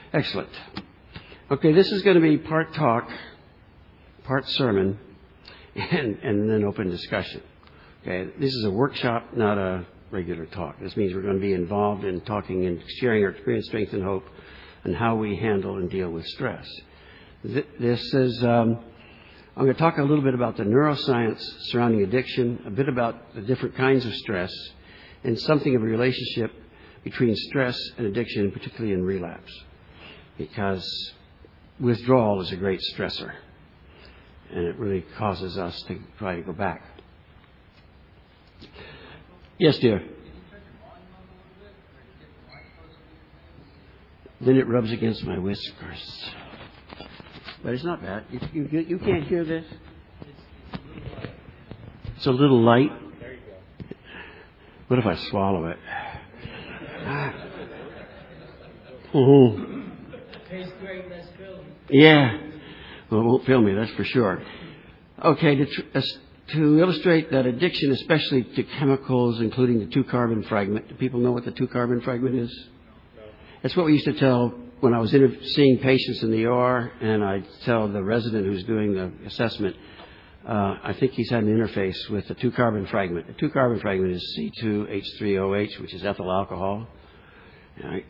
Excellent. Okay, this is going to be part talk, part sermon, and then open discussion. Okay, this is a workshop, not a regular talk. This means we're going to be involved in talking and sharing our experience, strength, and hope, and how we handle and deal with stress. This is, I'm going to talk a little bit about the neuroscience surrounding addiction, a bit about the different kinds of stress, and something of a relationship between stress and addiction, particularly in relapse, because withdrawal is a great stressor, and it really causes us to try to go back. Yes, dear. Then it rubs against my whiskers. But it's not bad. You can't hear this? It's a little light. There you go. What if I swallow it? Oh. Tastes great, let's film. Yeah. Well, it won't fill me, that's for sure. Okay, to illustrate that addiction, especially to chemicals, including the 2-carbon fragment. Do people know what the 2-carbon fragment is? No. That's what we used to tell when I was seeing patients in the OR, and I'd tell the resident who's doing the assessment, I think he's had an interface with the 2-carbon fragment. The 2-carbon fragment is C2H3OH, which is ethyl alcohol. Right?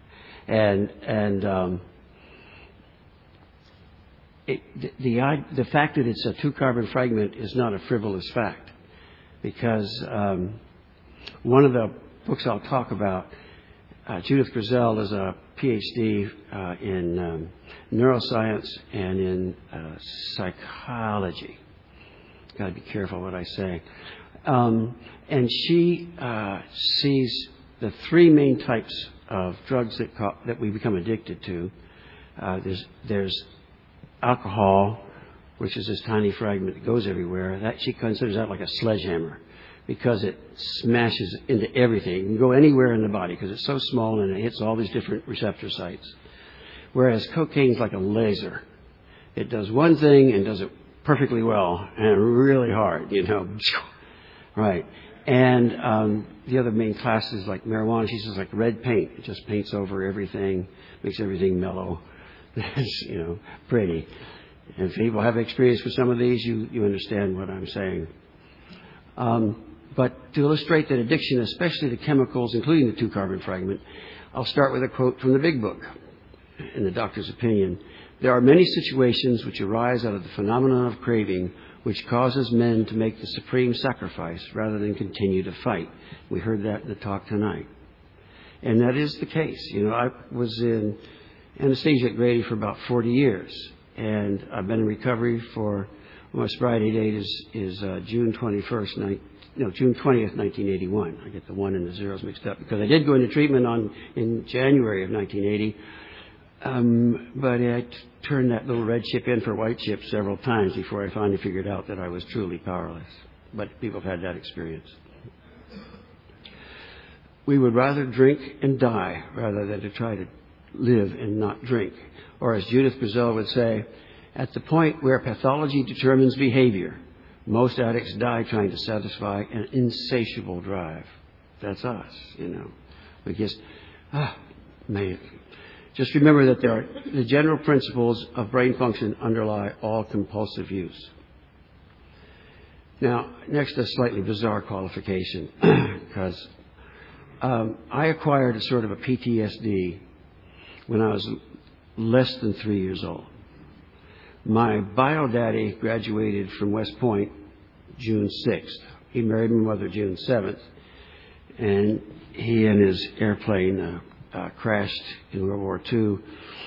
The fact that it's a 2-carbon fragment is not a frivolous fact, because one of the books I'll talk about, Judith Grisel is a PhD in neuroscience and in psychology. Got to be careful what I say. And she sees the 3 main types of drugs that we become addicted to. There's alcohol, which is this tiny fragment that goes everywhere. That she considers that like a sledgehammer, because it smashes into everything. It can go anywhere in the body because it's so small and it hits all these different receptor sites. Whereas cocaine's like a laser. It does one thing and does it perfectly well and really hard, Right. And the other main class is like marijuana. She says like red paint. It just paints over everything, makes everything mellow. It's, pretty. And if people have experience with some of these, you understand what I'm saying. But to illustrate that addiction, especially to chemicals, including the 2-carbon fragment, I'll start with a quote from the Big Book. In the doctor's opinion, there are many situations which arise out of the phenomenon of craving, which causes men to make the supreme sacrifice rather than continue to fight. We heard that in the talk tonight. And that is the case. I was in anesthesia at Grady for about 40 years, and I've been in recovery for, my sobriety date is June 20th, 1981. I get the 1 and the zeros mixed up because I did go into treatment in January of 1980, but I turned that little red chip in for white chip several times before I finally figured out that I was truly powerless. But people have had that experience. We would rather drink and die rather than to try to live and not drink. Or as Judith Grisel would say, at the point where pathology determines behavior, most addicts die trying to satisfy an insatiable drive. That's us, We just, Just remember that the general principles of brain function underlie all compulsive use. Now, next, a slightly bizarre qualification, because I acquired a sort of a PTSD when I was less than 3 years old. My bio daddy graduated from West Point June 6th. He married my mother June 7th. And he and his airplane crashed in World War II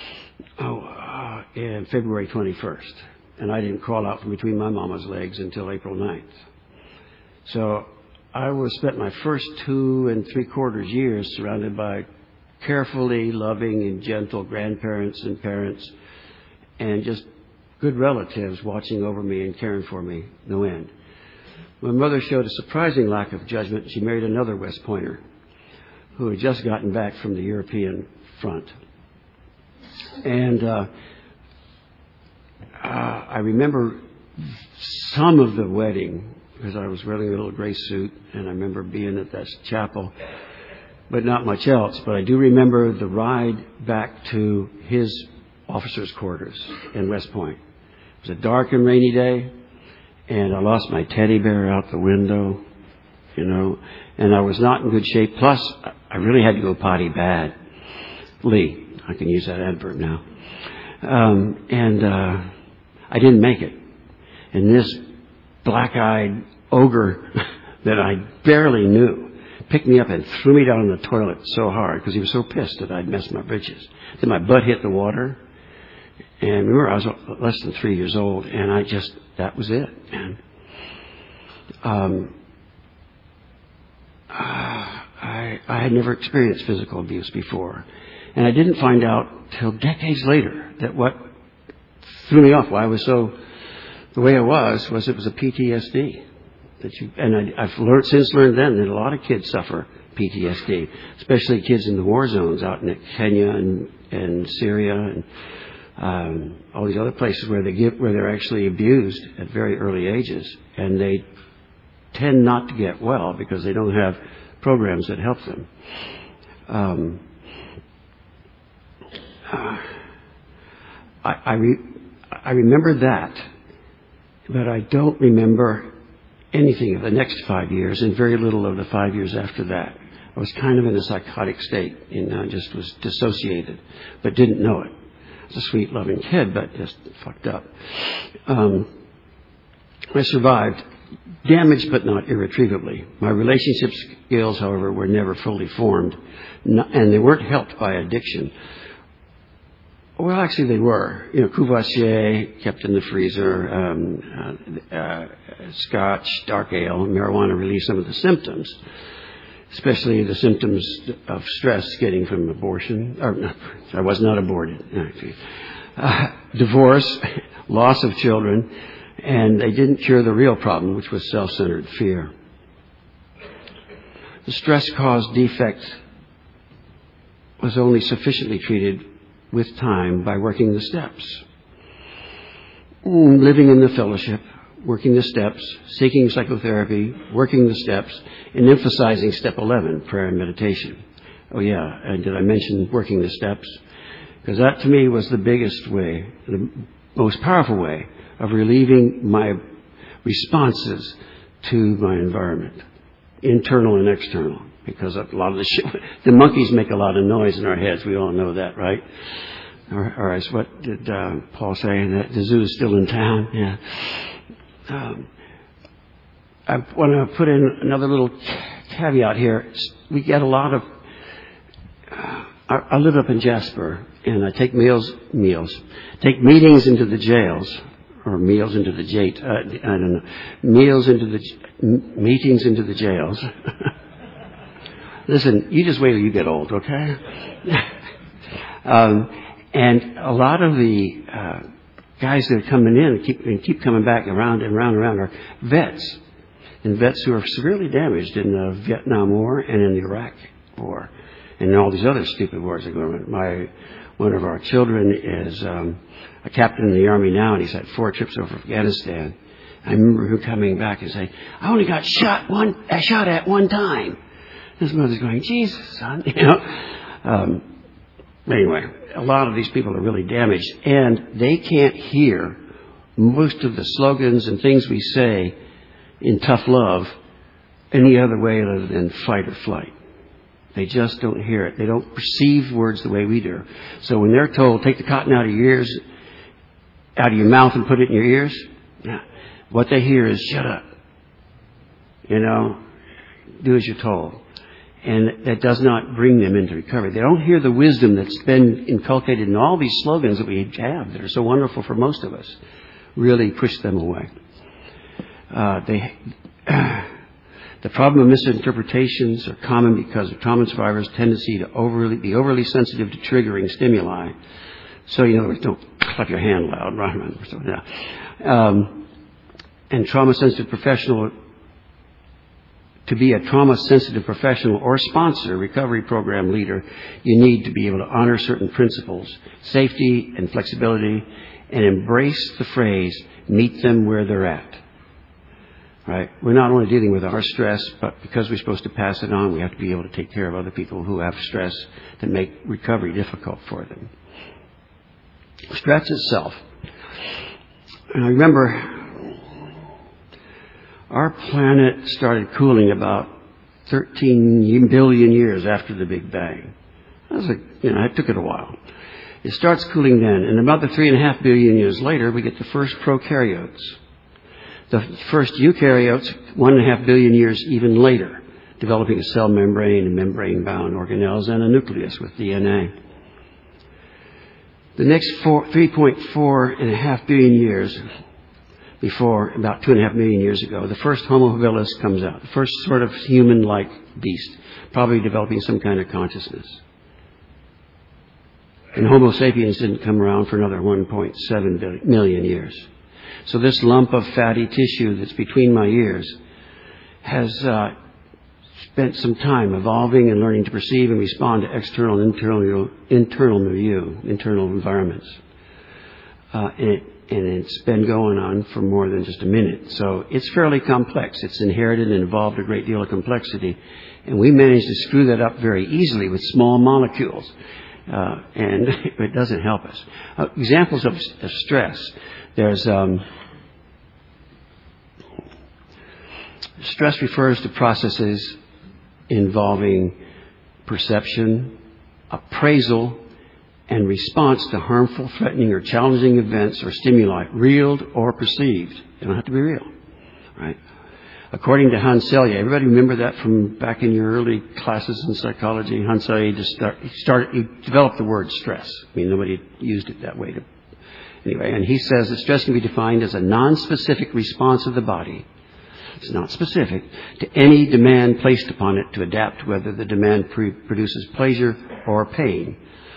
in February 21st. And I didn't crawl out from between my mama's legs until April 9th. So I spent my first 2 3/4 years surrounded by carefully loving and gentle grandparents and parents, and just good relatives watching over me and caring for me, no end. My mother showed a surprising lack of judgment. She married another West Pointer who had just gotten back from the European front. And I remember some of the wedding because I was wearing a little gray suit, and I remember being at that chapel. but not much else. But I do remember the ride back to his officers' quarters in West Point. It was a dark and rainy day, and I lost my teddy bear out the window, and I was not in good shape. Plus, I really had to go potty bad. I can use that adverb now. And I didn't make it. And this black-eyed ogre that I barely knew picked me up and threw me down in the toilet so hard because he was so pissed that I'd messed my britches. Then my butt hit the water. And remember, I was less than 3 years old, and that was it, man. I had never experienced physical abuse before. And I didn't find out till decades later that what threw me off, why I was so the way I was it was a PTSD. I've since learned then that a lot of kids suffer PTSD, especially kids in the war zones out in Kenya and Syria and all these other places where they're actually abused at very early ages, and they tend not to get well because they don't have programs that help them. I remember that, but I don't remember anything of the next 5 years and very little of the 5 years after that. I was kind of in a psychotic state and just was dissociated, but didn't know it. I was a sweet, loving kid, but just fucked up. I survived, damaged but not irretrievably. My relationship skills, however, were never fully formed, and they weren't helped by addiction. Well, actually, they were. Courvoisier, kept in the freezer, scotch, dark ale, marijuana relieved some of the symptoms, especially the symptoms of stress getting from abortion. I was not aborted. Divorce, loss of children, and they didn't cure the real problem, which was self-centered fear. The stress-caused defect was only sufficiently treated with time by working the steps. Living in the fellowship, working the steps, seeking psychotherapy, working the steps, and emphasizing step 11, prayer and meditation. Oh yeah, and did I mention working the steps? Because that to me was the biggest way, the most powerful way of relieving my responses to my environment, internal and external. Because a lot of the monkeys make a lot of noise in our heads. We all know that, right? Or as what did Paul say? That the zoo is still in town. Yeah. I want to put in another little caveat here. We get a lot of. I live up in Jasper, and I take take meetings into the jails, or meals into the jate. I don't know. Meetings into the jails. Listen, you just wait till you get old, okay? And a lot of the guys that are coming in and keep coming back around and around are vets. And vets who are severely damaged in the Vietnam War and in the Iraq War. And all these other stupid wars that go on. One of our children is a captain in the Army now, and he's had 4 trips over Afghanistan. I remember him coming back and saying, I only got shot at one time. His mother's going, Jesus, son, Anyway, a lot of these people are really damaged, and they can't hear most of the slogans and things we say in tough love any other way other than fight or flight. They just don't hear it. They don't perceive words the way we do. So when they're told, take the cotton out of your ears, out of your mouth and put it in your ears, what they hear is, shut up. Do as you're told. And that does not bring them into recovery. They don't hear the wisdom that's been inculcated in all these slogans that we have that are so wonderful for most of us. Really push them away. The problem of misinterpretations are common because of trauma survivors' tendency to be overly sensitive to triggering stimuli. So, in other words, don't clap your hand loud. Right? And trauma-sensitive professional. To be a trauma-sensitive professional or sponsor, recovery program leader, you need to be able to honor certain principles, safety and flexibility, and embrace the phrase, meet them where they're at. right? We're not only dealing with our stress, but because we're supposed to pass it on, we have to be able to take care of other people who have stress that make recovery difficult for them. Stress itself. And I remember our planet started cooling about 13 billion years after the Big Bang. It took it a while. It starts cooling then, and about the 3.5 billion years later, we get the first prokaryotes. The first eukaryotes, 1.5 billion years even later, developing a cell membrane and membrane-bound organelles and a nucleus with DNA. The next 3.4 billion years before, about 2.5 million years ago, the first Homo habilis comes out, the first sort of human-like beast, probably developing some kind of consciousness. And Homo sapiens didn't come around for another 1.7 million years. So this lump of fatty tissue that's between my ears has spent some time evolving and learning to perceive and respond to external and internal milieu, internal environments. And it's been going on for more than just a minute. So it's fairly complex. It's inherited and involved a great deal of complexity. And we managed to screw that up very easily with small molecules. And it doesn't help us. Examples of stress. There's stress refers to processes involving perception, appraisal, and response to harmful, threatening, or challenging events or stimuli, real or perceived. They don't have to be real, right? According to Hans Selye, everybody remember that from back in your early classes in psychology? Hans Selye he developed the word stress. I mean, nobody used it that way. Anyway, and he says that stress can be defined as a non-specific response of the body. It's not specific to any demand placed upon it to adapt whether the demand produces pleasure or pain.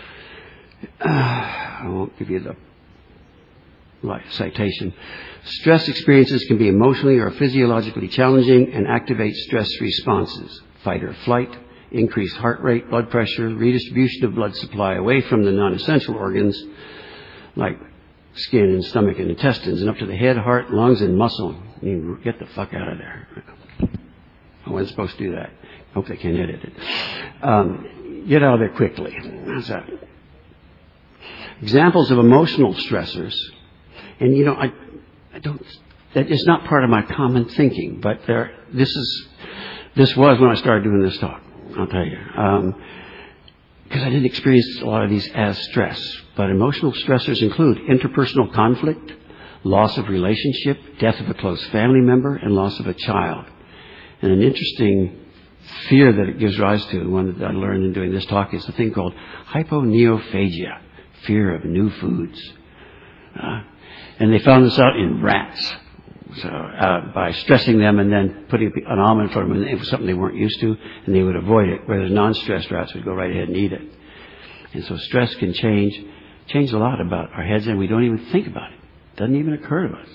I won't give you the citation. Stress experiences can be emotionally or physiologically challenging and activate stress responses. Fight or flight, increased heart rate, blood pressure, redistribution of blood supply away from the non-essential organs like skin and stomach and intestines and up to the head, heart, lungs, and muscle. I mean, get the fuck out of there. I wasn't supposed to do that. Hope they can edit it. Get out of there quickly. How's that? Examples of emotional stressors. And, I don't, that is not part of my common thinking, but this was when I started doing this talk, I'll tell you. Because I didn't experience a lot of these as stress. But emotional stressors include interpersonal conflict, loss of relationship, death of a close family member, and loss of a child. And an interesting fear that it gives rise to, one that I learned in doing this talk, is a thing called hyponeophagia, fear of new foods. And they found this out in rats. So by stressing them and then putting an almond for them, and it was something they weren't used to, and they would avoid it, whereas non-stressed rats would go right ahead and eat it. And so stress can change a lot about our heads, and we don't even think about it. It doesn't even occur to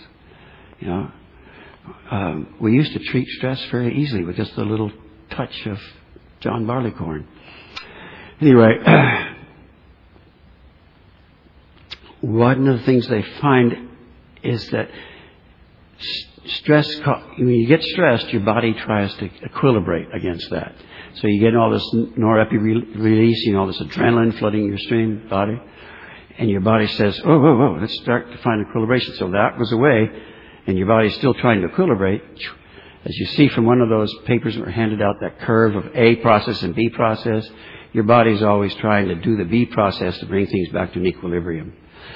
us. We used to treat stress very easily with just a little touch of John Barleycorn. Anyway, one of the things they find is that stress, when you get stressed, your body tries to equilibrate against that. So you get all this norepinephrine release, all this adrenaline flooding your stream body, and your body says, whoa, let's start to find equilibration. So that was away, and your body's still trying to equilibrate. As you see from one of those papers that were handed out, that curve of A process and B process, your body's always trying to do the B process to bring things back to an equilibrium.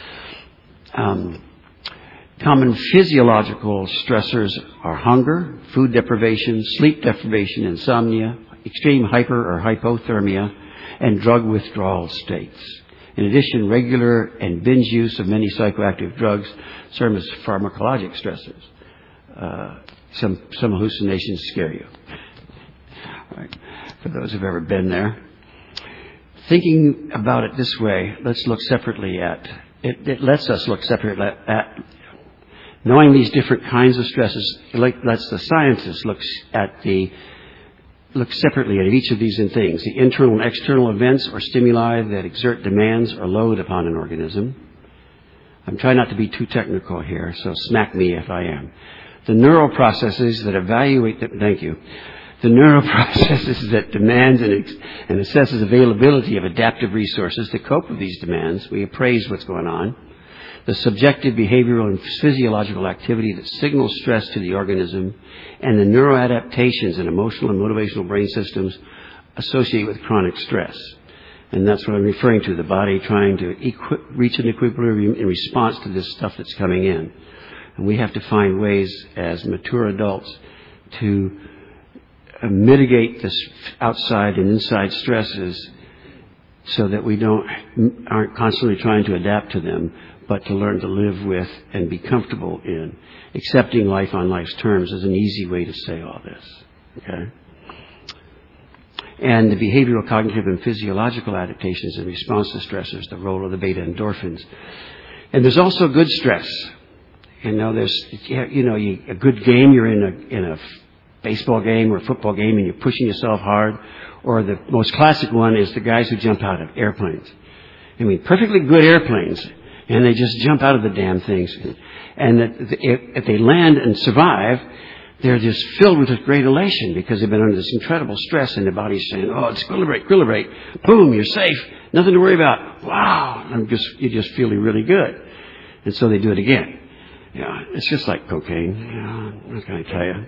Common physiological stressors are hunger, food deprivation, sleep deprivation, insomnia, extreme hyper or hypothermia, and drug withdrawal states. In addition, regular and binge use of many psychoactive drugs serve as pharmacologic stressors. Some hallucinations scare you. All right. For those who've ever been there. Thinking about it this way, let's look separately at it lets us look separately at knowing these different kinds of stresses. It lets the scientists look separately at each of these things: the internal and external events or stimuli that exert demands or load upon an organism. I'm trying not to be too technical here, so smack me if I am. The neural processes that evaluate the, thank you. The neural processes that demands and assesses availability of adaptive resources to cope with these demands. We appraise what's going on. The subjective behavioral and physiological activity that signals stress to the organism, and the neuroadaptations and emotional and motivational brain systems associated with chronic stress. And that's what I'm referring to, the body trying to reach an equilibrium in response to this stuff that's coming in. And we have to find ways as mature adults to mitigate this outside and inside stresses so that we aren't constantly trying to adapt to them, but to learn to live with and be comfortable in. Accepting life on life's terms is an easy way to say all this. Okay? And the behavioral, cognitive, and physiological adaptations in response to stressors, the role of the beta endorphins. And there's also good stress. There's a good game, you're in a baseball game or a football game and you're pushing yourself hard. Or the most classic one is the guys who jump out of airplanes. I mean, perfectly good airplanes, and they just jump out of the damn things. And if they land and survive, they're just filled with this great elation because they've been under this incredible stress, and their body's saying, oh, it's equilibrate. Boom, you're safe. Nothing to worry about. Wow. You're just feeling really good. And so they do it again. Yeah, it's just like cocaine. What can I tell you?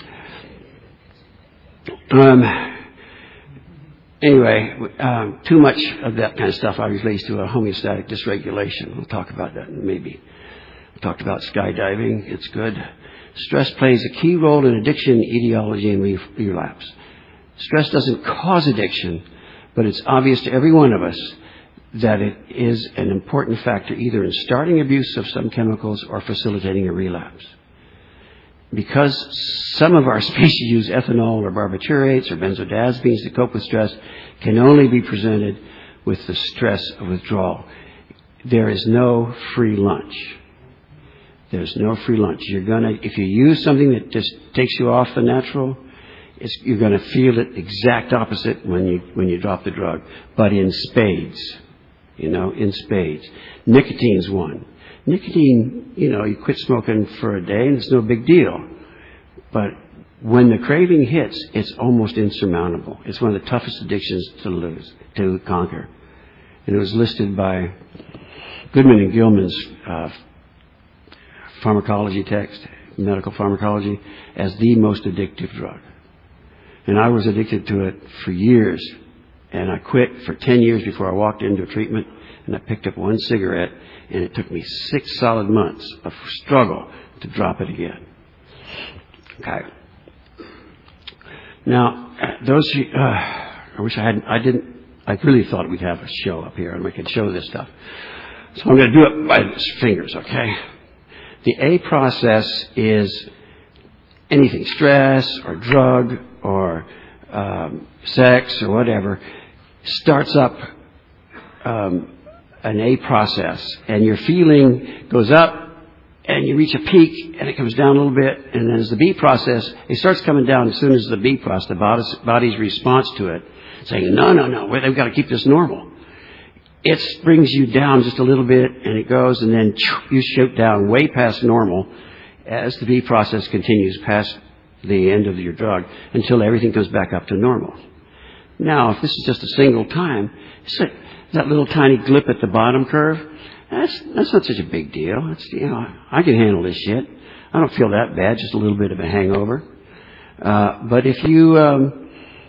Anyway, too much of that kind of stuff obviously leads to a homeostatic dysregulation. We'll talk about that maybe. We talked about skydiving. It's good. Stress plays a key role in addiction, etiology, and relapse. Stress doesn't cause addiction, but it's obvious to every one of us that it is an important factor either in starting abuse of some chemicals or facilitating a relapse. Because some of our species use ethanol or barbiturates or benzodiazepines to cope with stress, can only be presented with the stress of withdrawal. There is no free lunch. There's no free lunch. If you use something that just takes you off the natural, you're going to feel it exact opposite when you drop the drug. But in spades, in spades. Nicotine's one. Nicotine, you quit smoking for a day and it's no big deal. But when the craving hits, it's almost insurmountable. It's one of the toughest addictions to conquer. And it was listed by Goodman and Gilman's pharmacology text, medical pharmacology, as the most addictive drug. And I was addicted to it for years. And I quit for 10 years before I walked into treatment, and I picked up one cigarette, and it took me 6 solid months of struggle to drop it again. Okay. Now, I really thought we'd have a show up here, and we could show this stuff. So I'm going to do it by the fingers, okay? The A process is anything, stress or drug or sex or whatever, starts up an A process, and your feeling goes up and you reach a peak and it comes down a little bit, and then as the B process, it starts coming down as soon as the B process, the body's response to it, saying, no, they've got to keep this normal. It brings you down just a little bit and it goes, and then you shoot down way past normal as the B process continues past the end of your drug until everything comes back up to normal. Now, if this is just a single time, it's like that little tiny glip at the bottom curve. That's not such a big deal. I can handle this shit. I don't feel that bad, just a little bit of a hangover. But if you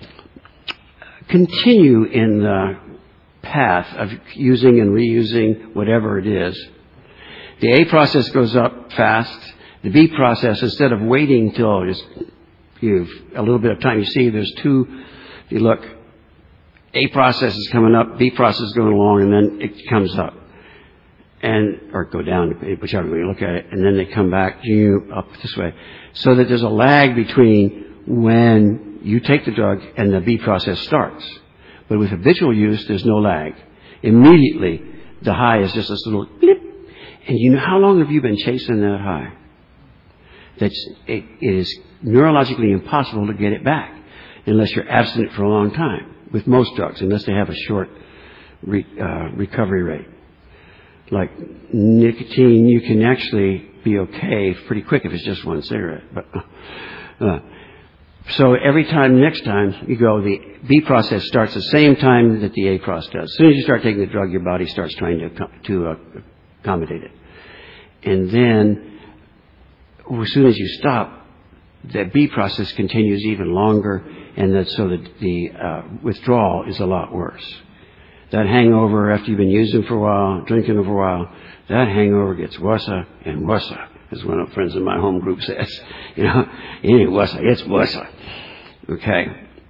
continue in the path of using and reusing whatever it is, the A process goes up fast. The B process, instead of waiting till you've a little bit of time, you see there's two. If you look, A process is coming up, B process is going along, and then it comes up. Or go down, whichever way you look at it, and then they come back up this way. So that there's a lag between when you take the drug and the B process starts. But with habitual use, there's no lag. Immediately, the high is just this little blip. And how long have you been chasing that high? It is neurologically impossible to get it back unless you're abstinent for a long time, with most drugs, unless they have a short recovery rate. Like nicotine, you can actually be okay pretty quick if it's just one cigarette. But so next time you go, the B process starts the same time that the A process does. As soon as you start taking the drug, your body starts trying to accommodate it. And then as soon as you stop, the B process continues even longer, and so the withdrawal is a lot worse. That hangover, after you've been using for a while, drinking for a while, that hangover gets worse and worse, as one of the friends in my home group says. You know, it ain't worse, it's worse. Okay.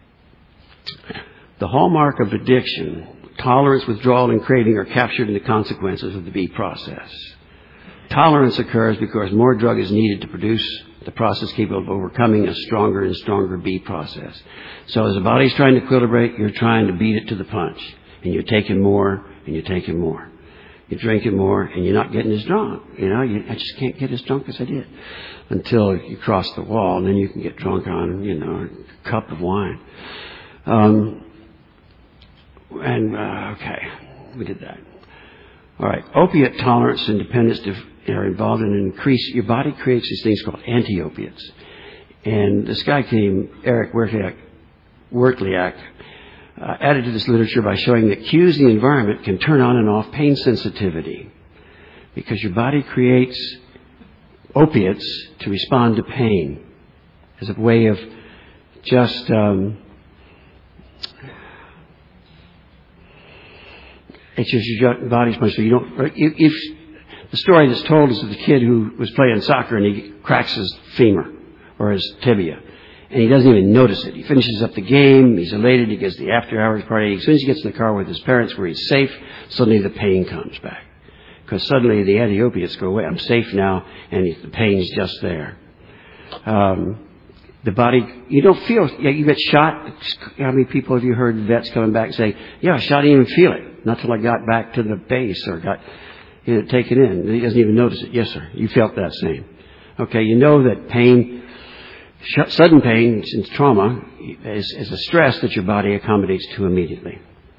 The hallmark of addiction, tolerance, withdrawal, and craving are captured in the consequences of the B process. Tolerance occurs because more drug is needed to produce the process capable of overcoming a stronger and stronger B process. So as the body's trying to equilibrate, you're trying to beat it to the punch. And you're taking more, and you're taking more. You're drinking more, and you're not getting as drunk. You know, I just can't get as drunk as I did until you cross the wall, and then you can get drunk on, a cup of wine. Okay, we did that. All right, opiate tolerance and dependence are involved in an increase. Your body creates these things called anti-opiates. And this guy named Eric Wertliak added to this literature by showing that cues in the environment can turn on and off pain sensitivity, because your body creates opiates to respond to pain as a way of just it's just your body's much so you don't. If the story that's told is of the kid who was playing soccer and he cracks his femur or his tibia, and he doesn't even notice it. He finishes up the game, he's elated, he gets the after-hours party. As soon as he gets in the car with his parents where he's safe, suddenly the pain comes back. Because suddenly the anti-opiates go away. I'm safe now, and the pain's just there. The body, you don't feel, you get shot. How many people have you heard vets coming back say, yeah, I shot, I didn't even feel it. Not till I got back to the base or got taken in. He doesn't even notice it. Yes, sir, you felt that same. Okay, you know that pain, sudden pain, since trauma, is a stress that your body accommodates to immediately.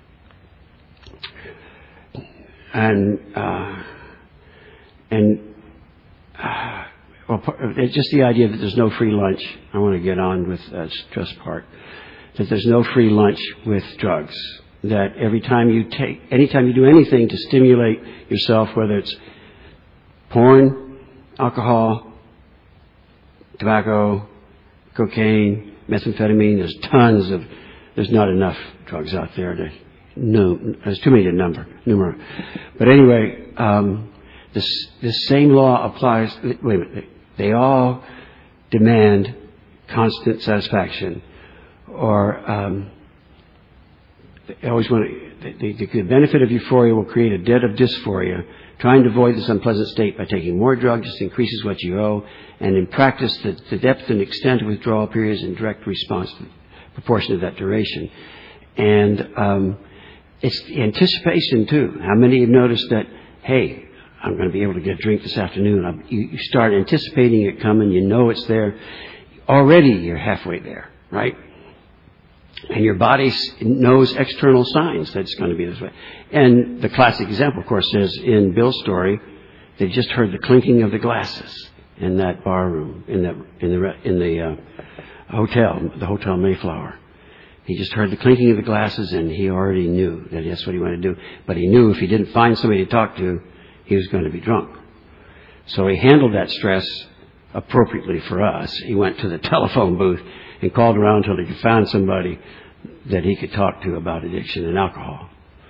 Just the idea that there's no free lunch. I want to get on with that stress part. That there's no free lunch with drugs. That anytime you do anything to stimulate yourself, whether it's porn, alcohol, tobacco, cocaine, methamphetamine, there's not enough drugs out there there's too many to number. But anyway, this same law applies. Wait a minute. They all demand constant satisfaction, or they always want the benefit of euphoria will create a debt of dysphoria. Trying to avoid this unpleasant state by taking more drugs just increases what you owe, and in practice, the depth and extent of withdrawal periods in direct response to proportion of that duration. And it's the anticipation too. How many have noticed that? Hey, I'm going to be able to get a drink this afternoon. You start anticipating it coming. You know it's there. Already you're halfway there, right? And your body knows external signs that it's going to be this way. And the classic example, of course, is in Bill's story. They just heard the clinking of the glasses in that bar room, in the hotel, the Hotel Mayflower. He just heard the clinking of the glasses, and he already knew that that's what he wanted to do. But he knew if he didn't find somebody to talk to, he was going to be drunk. So he handled that stress appropriately for us. He went to the telephone booth and called around until he could find somebody that he could talk to about addiction and alcohol.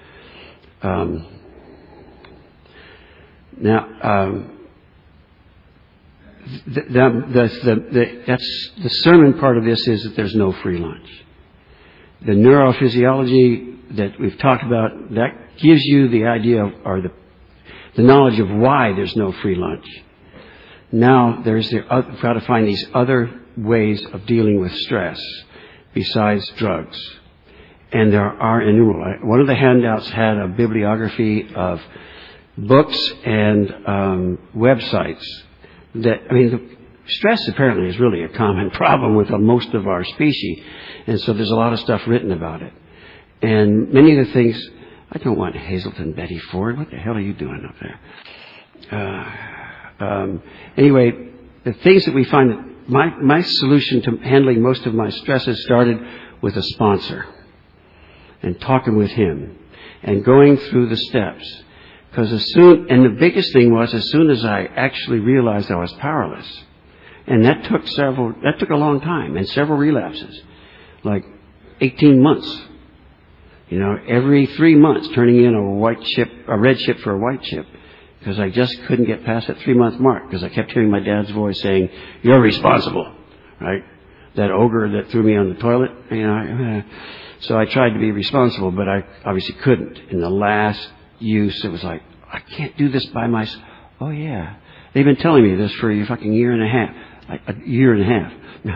The sermon part of this is that there's no free lunch. The neurophysiology that we've talked about, that gives you the idea or the knowledge of why there's no free lunch. Now we've got to find these other ways of dealing with stress besides drugs. And there are innumerable. One of the handouts had a bibliography of books and websites stress apparently is really a common problem with most of our species. And so there's a lot of stuff written about it. And many of the things, I don't want Hazelton Betty Ford. What the hell are you doing up there? Anyway, the things that we find, that my solution to handling most of my stresses started with a sponsor and talking with him and going through the steps. Because and the biggest thing was as soon as I actually realized I was powerless, and that took a long time and several relapses, like 18 months. Every 3 months turning in a red chip for a white chip, because I just couldn't get past that 3-month mark, because I kept hearing my dad's voice saying, "You're responsible," right? That ogre that threw me on the toilet, So I tried to be responsible, but I obviously couldn't. In the last use, it was like, I can't do this by myself. Oh yeah, they've been telling me this for a fucking year and a half.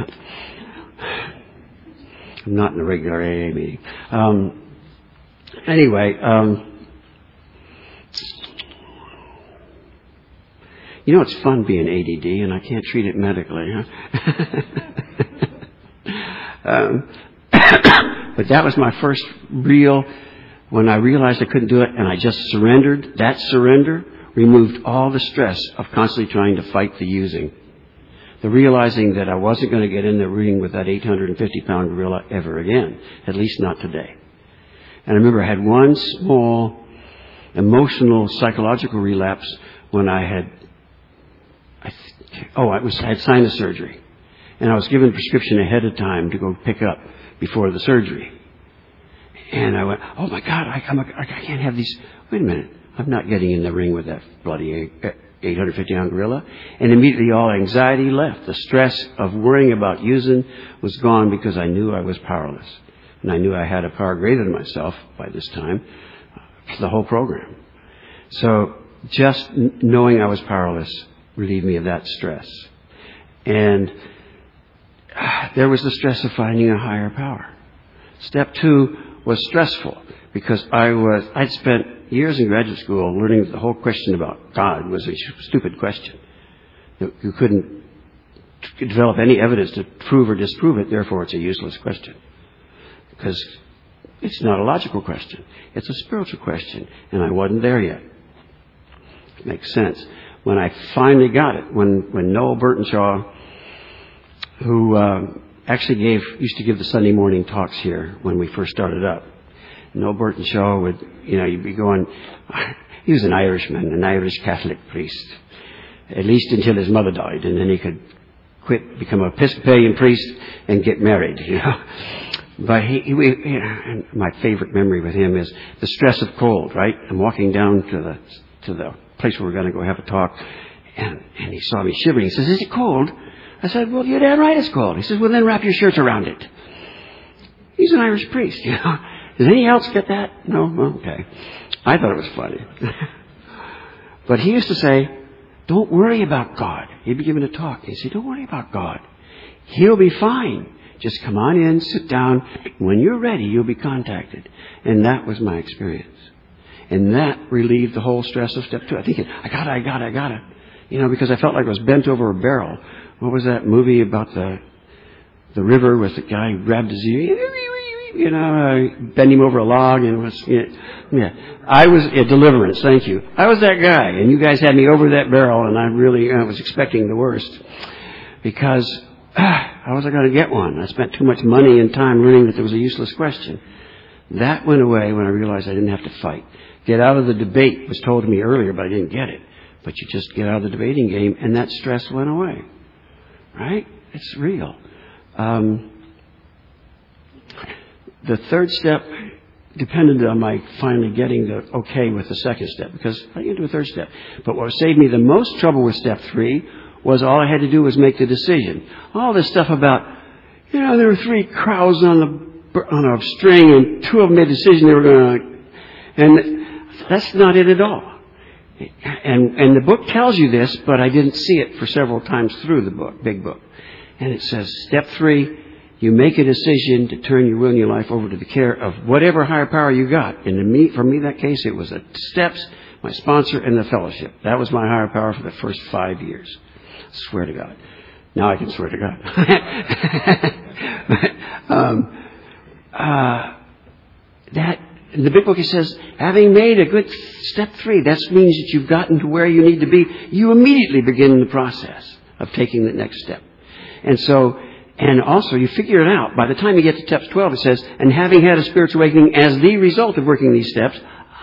I'm not in a regular AA meeting. Anyway, it's fun being ADD, and I can't treat it medically. But that was my first real, when I realized I couldn't do it, and I just surrendered. That surrender removed all the stress of constantly trying to fight the using. The realizing that I wasn't going to get in the ring with that 850-pound gorilla ever again, at least not today. And I remember I had one small emotional, psychological relapse when I had sinus surgery. And I was given a prescription ahead of time to go pick up before the surgery. And I went, oh my God, I can't have these. Wait a minute, I'm not getting in the ring with that bloody 850-pound gorilla. And immediately all anxiety left. The stress of worrying about using was gone because I knew I was powerless. And I knew I had a power greater than myself by this time for the whole program. So just knowing I was powerless relieved me of that stress. And there was the stress of finding a higher power. Step 2 was stressful because I'd spent years in graduate school learning that the whole question about God was a stupid question. You couldn't develop any evidence to prove or disprove it, therefore it's a useless question. Because it's not a logical question. It's a spiritual question, and I wasn't there yet. It makes sense. When I finally got it, when Noel Burtonshaw, who actually used to give the Sunday morning talks here when we first started up. Noel Burtonshaw would, you'd be going, he was an Irishman, an Irish Catholic priest, at least until his mother died, and then he could quit, become an Episcopalian priest, and get married, But and my favorite memory with him is the stress of cold, right? I'm walking down to the place where we're going to go have a talk, and he saw me shivering. He says, "Is it cold?" I said, "Well, you're damn right it's cold." He says, "Well, then wrap your shirts around it." He's an Irish priest, Does any else get that? No? Well, okay. I thought it was funny. But he used to say, "Don't worry about God." He'd be giving a talk. He'd say, "Don't worry about God. He'll be fine. Just come on in, sit down. When you're ready, you'll be contacted." And that was my experience. And that relieved the whole stress of step 2. I think, I got it. Because I felt like I was bent over a barrel. What was that movie about the river with the guy who grabbed his ear? Bend him over a log and was, I was, Deliverance, thank you. I was that guy, and you guys had me over that barrel, and I was expecting the worst. Because, how was I going to get one? I spent too much money and time learning that there was a useless question. That went away when I realized I didn't have to fight. Get out of the debate was told to me earlier, but I didn't get it. But you just get out of the debating game, and that stress went away. Right? It's real. The third step depended on my finally getting the okay with the second step, because I didn't do a third step. But what saved me the most trouble with step 3 was all I had to do was make the decision. All this stuff about, there were 3 crows on a string, and 2 of them made a decision they were going to, and that's not it at all. And the book tells you this, but I didn't see it for several times through the book, big book. And it says, step 3, you make a decision to turn your will and your life over to the care of whatever higher power you got. And for me, that case, it was the steps, my sponsor, and the fellowship. That was my higher power for the first 5 years. I swear to God. Now I can swear to God. in the big book it says, having made a good step 3, that means that you've gotten to where you need to be. You immediately begin the process of taking the next step. And also you figure it out. By the time you get to step 12, it says, and having had a spiritual awakening as the result of working these steps,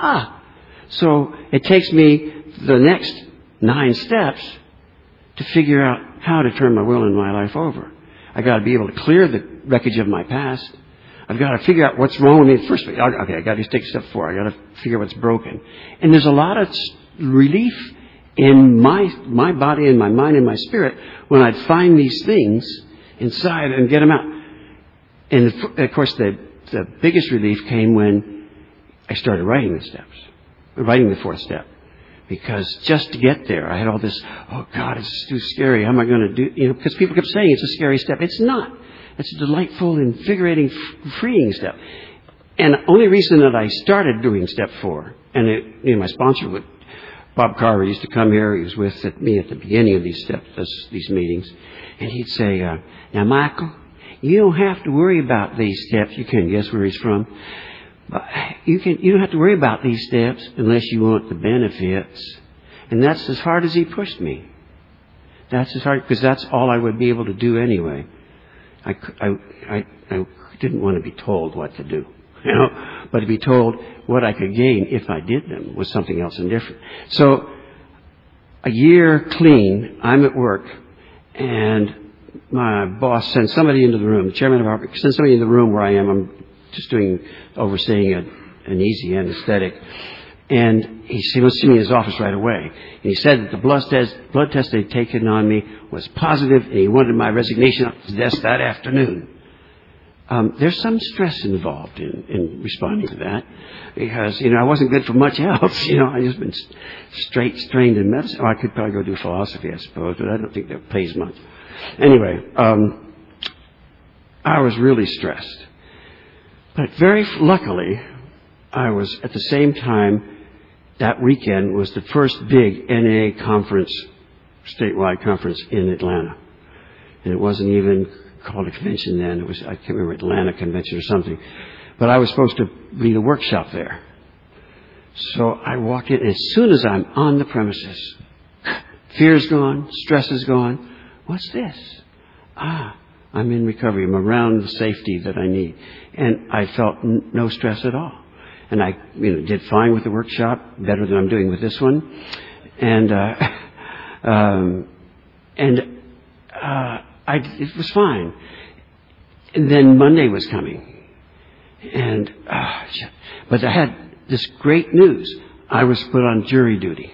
so it takes me the next 9 steps to figure out how to turn my will and my life over. I got to be able to clear the wreckage of my past. I've got to figure out what's wrong with me first. Okay, I got to take step 4. I got to figure out what's broken. And there's a lot of relief in my body and my mind and my spirit when I'd find these things inside and get them out. And of course, the biggest relief came when I started writing the steps, writing the 4th step. Because just to get there, I had all this, oh God, it's too scary. How am I going to do, because people kept saying it's a scary step. It's not. It's a delightful, invigorating, freeing step. And the only reason that I started doing step 4, and my sponsor, Bob Carver, used to come here. He was with me at the beginning of these meetings. And he'd say, now, Michael, you don't have to worry about these steps. You can guess where he's from. But you don't have to worry about these steps unless you want the benefits. And that's as hard as he pushed me. That's as hard, because that's all I would be able to do anyway. I didn't want to be told what to do, but to be told what I could gain if I did them was something else and different. So a year clean, I'm at work, and my boss sends somebody into the room, the chairman of our, sends somebody in the room where I am. I'm just overseeing an easy anesthetic. And he wants to see me in his office right away. And he said that the blood test they'd taken on me was positive, and he wanted my resignation off his desk that afternoon. There's some stress involved in responding to that, because, I wasn't good for much else. I just been trained in medicine. I could probably go do philosophy, I suppose, but I don't think that pays much. Anyway, I was really stressed. But very luckily, I was at the same time, that weekend was the first big NA conference, statewide conference in Atlanta. And it wasn't even called a convention then. It was, I can't remember, Atlanta Convention or something. But I was supposed to lead a workshop there. So I walked in, and as soon as I'm on the premises, fear's gone, stress is gone. What's this? I'm in recovery. I'm around the safety that I need. And I felt no stress at all. And I did fine with the workshop, better than I'm doing with this one. And it was fine. And then Monday was coming. And but I had this great news. I was put on jury duty.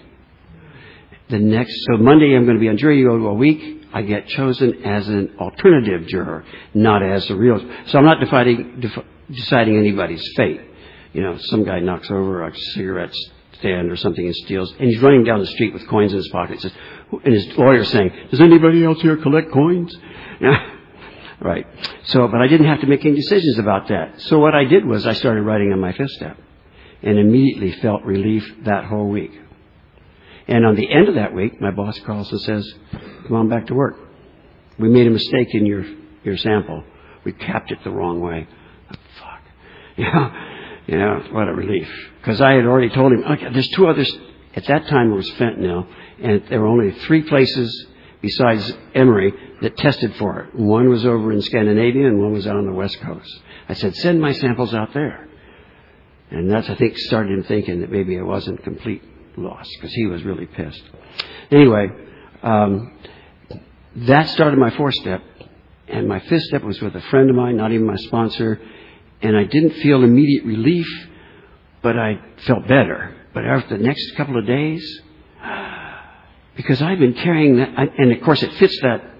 So Monday I'm going to be on jury duty a week. I get chosen as an alternative juror, not as a real. So I'm not deciding anybody's fate. Some guy knocks over a cigarette stand or something and steals, and he's running down the street with coins in his pocket. And his lawyer's saying, "Does anybody else here collect coins?" Right. But I didn't have to make any decisions about that. So what I did was I started writing on my 5th step, and immediately felt relief that whole week. And on the end of that week, my boss calls and says, "Come on back to work. We made a mistake in your sample. We capped it the wrong way." Fuck. What a relief. Because I had already told him, okay, there's 2 others. At that time, it was fentanyl, and there were only 3 places besides Emory that tested for it. One was over in Scandinavia, and one was out on the West Coast. I said, send my samples out there. And that's, I think, started him thinking that maybe it wasn't complete loss, because he was really pissed. Anyway, that started my 4th step, and my 5th step was with a friend of mine, not even my sponsor. And I didn't feel immediate relief, but I felt better. But after the next couple of days, because I've been carrying that, and of course it fits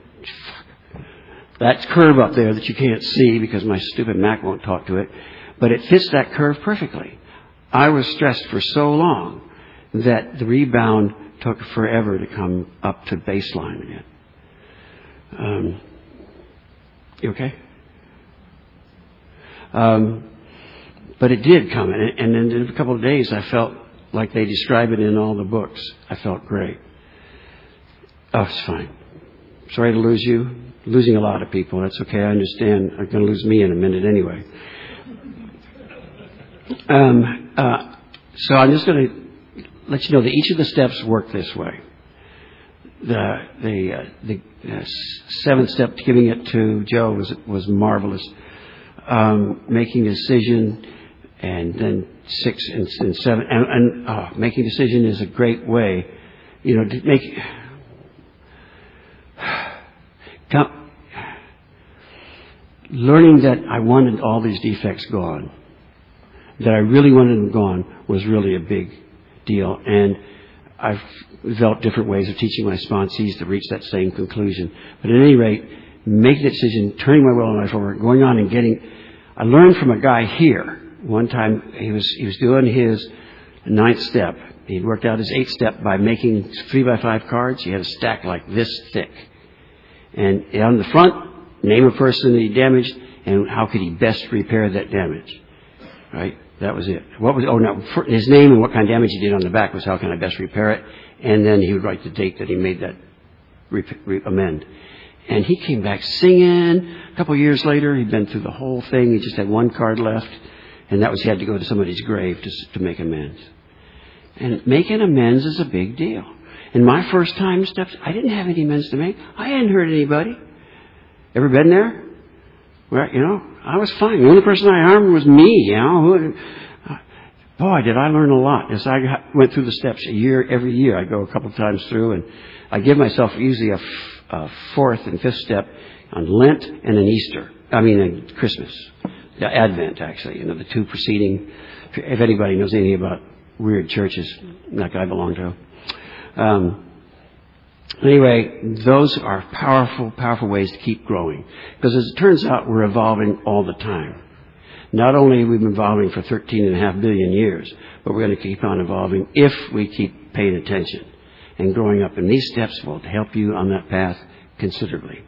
that curve up there that you can't see because my stupid Mac won't talk to it, but it fits that curve perfectly. I was stressed for so long that the rebound took forever to come up to baseline again. You okay? But it did come, and then in a couple of days I felt like they describe it in all the books. I felt great. Oh, it's fine. Sorry to lose you. Losing a lot of people. That's okay. I understand. I'm going to lose me in a minute anyway. So I'm just going to let you know that each of the steps work this way. The seventh step, giving it to Joe, was marvelous. Making a decision, and then 6 and 7, and making a decision is a great way, to make. Learning that I wanted all these defects gone, that I really wanted them gone, was really a big deal. And I've developed different ways of teaching my sponsees to reach that same conclusion. But at any rate, making a decision, turning my will and life over, going on and getting. I learned from a guy here. One time he was doing his 9th step. He'd worked out his 8th step by making 3x5 cards. He had a stack like this thick. And on the front, name a person that he damaged and how could he best repair that damage. Right? That was it. His name and what kind of damage he did on the back was how can I best repair it. And then he would write the date that he made that amend. And he came back singing. A couple of years later, he'd been through the whole thing. He just had one card left. And that was he had to go to somebody's grave to make amends. And making amends is a big deal. And my first time steps, I didn't have any amends to make. I hadn't hurt anybody. Ever been there? Well, I was fine. The only person I harmed was me, Boy, did I learn a lot. As I went through the steps every year, I go a couple of times through, and I give myself usually a 4th and 5th step on Lent and an Easter. Christmas. Advent, actually. The two preceding. If anybody knows anything about weird churches, like I belong to. Anyway, those are powerful, powerful ways to keep growing. Because as it turns out, we're evolving all the time. Not only have we been evolving for 13.5 billion years, but we're going to keep on evolving if we keep paying attention. And growing up in these steps will help you on that path considerably.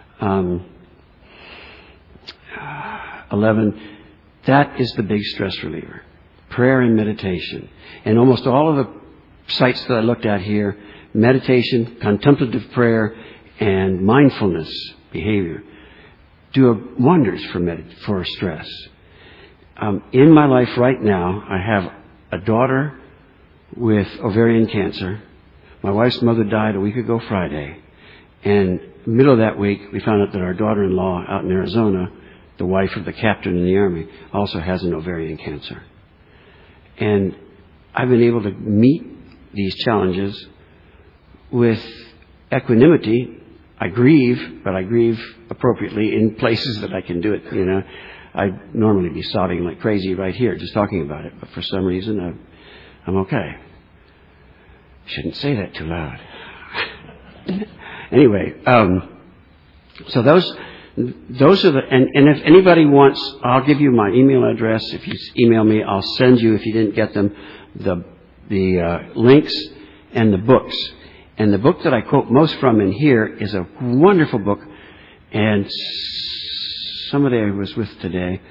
11, that is the big stress reliever. Prayer and meditation. And almost all of the sites that I looked at here, meditation, contemplative prayer, and mindfulness behavior do wonders for stress. In my life right now, I have a daughter with ovarian cancer. My wife's mother died a week ago Friday. And middle of that week, we found out that our daughter-in-law out in Arizona, the wife of the captain in the Army, also has an ovarian cancer. And I've been able to meet these challenges with equanimity. I grieve, but I grieve appropriately in places that I can do it. I'd normally be sobbing like crazy right here just talking about it, but for some reason I'm okay. Shouldn't say that too loud. Anyway, so those are the, and if anybody wants, I'll give you my email address. If you email me, I'll send you, if you didn't get them, the links and the books. And the book that I quote most from in here is a wonderful book, and somebody I was with today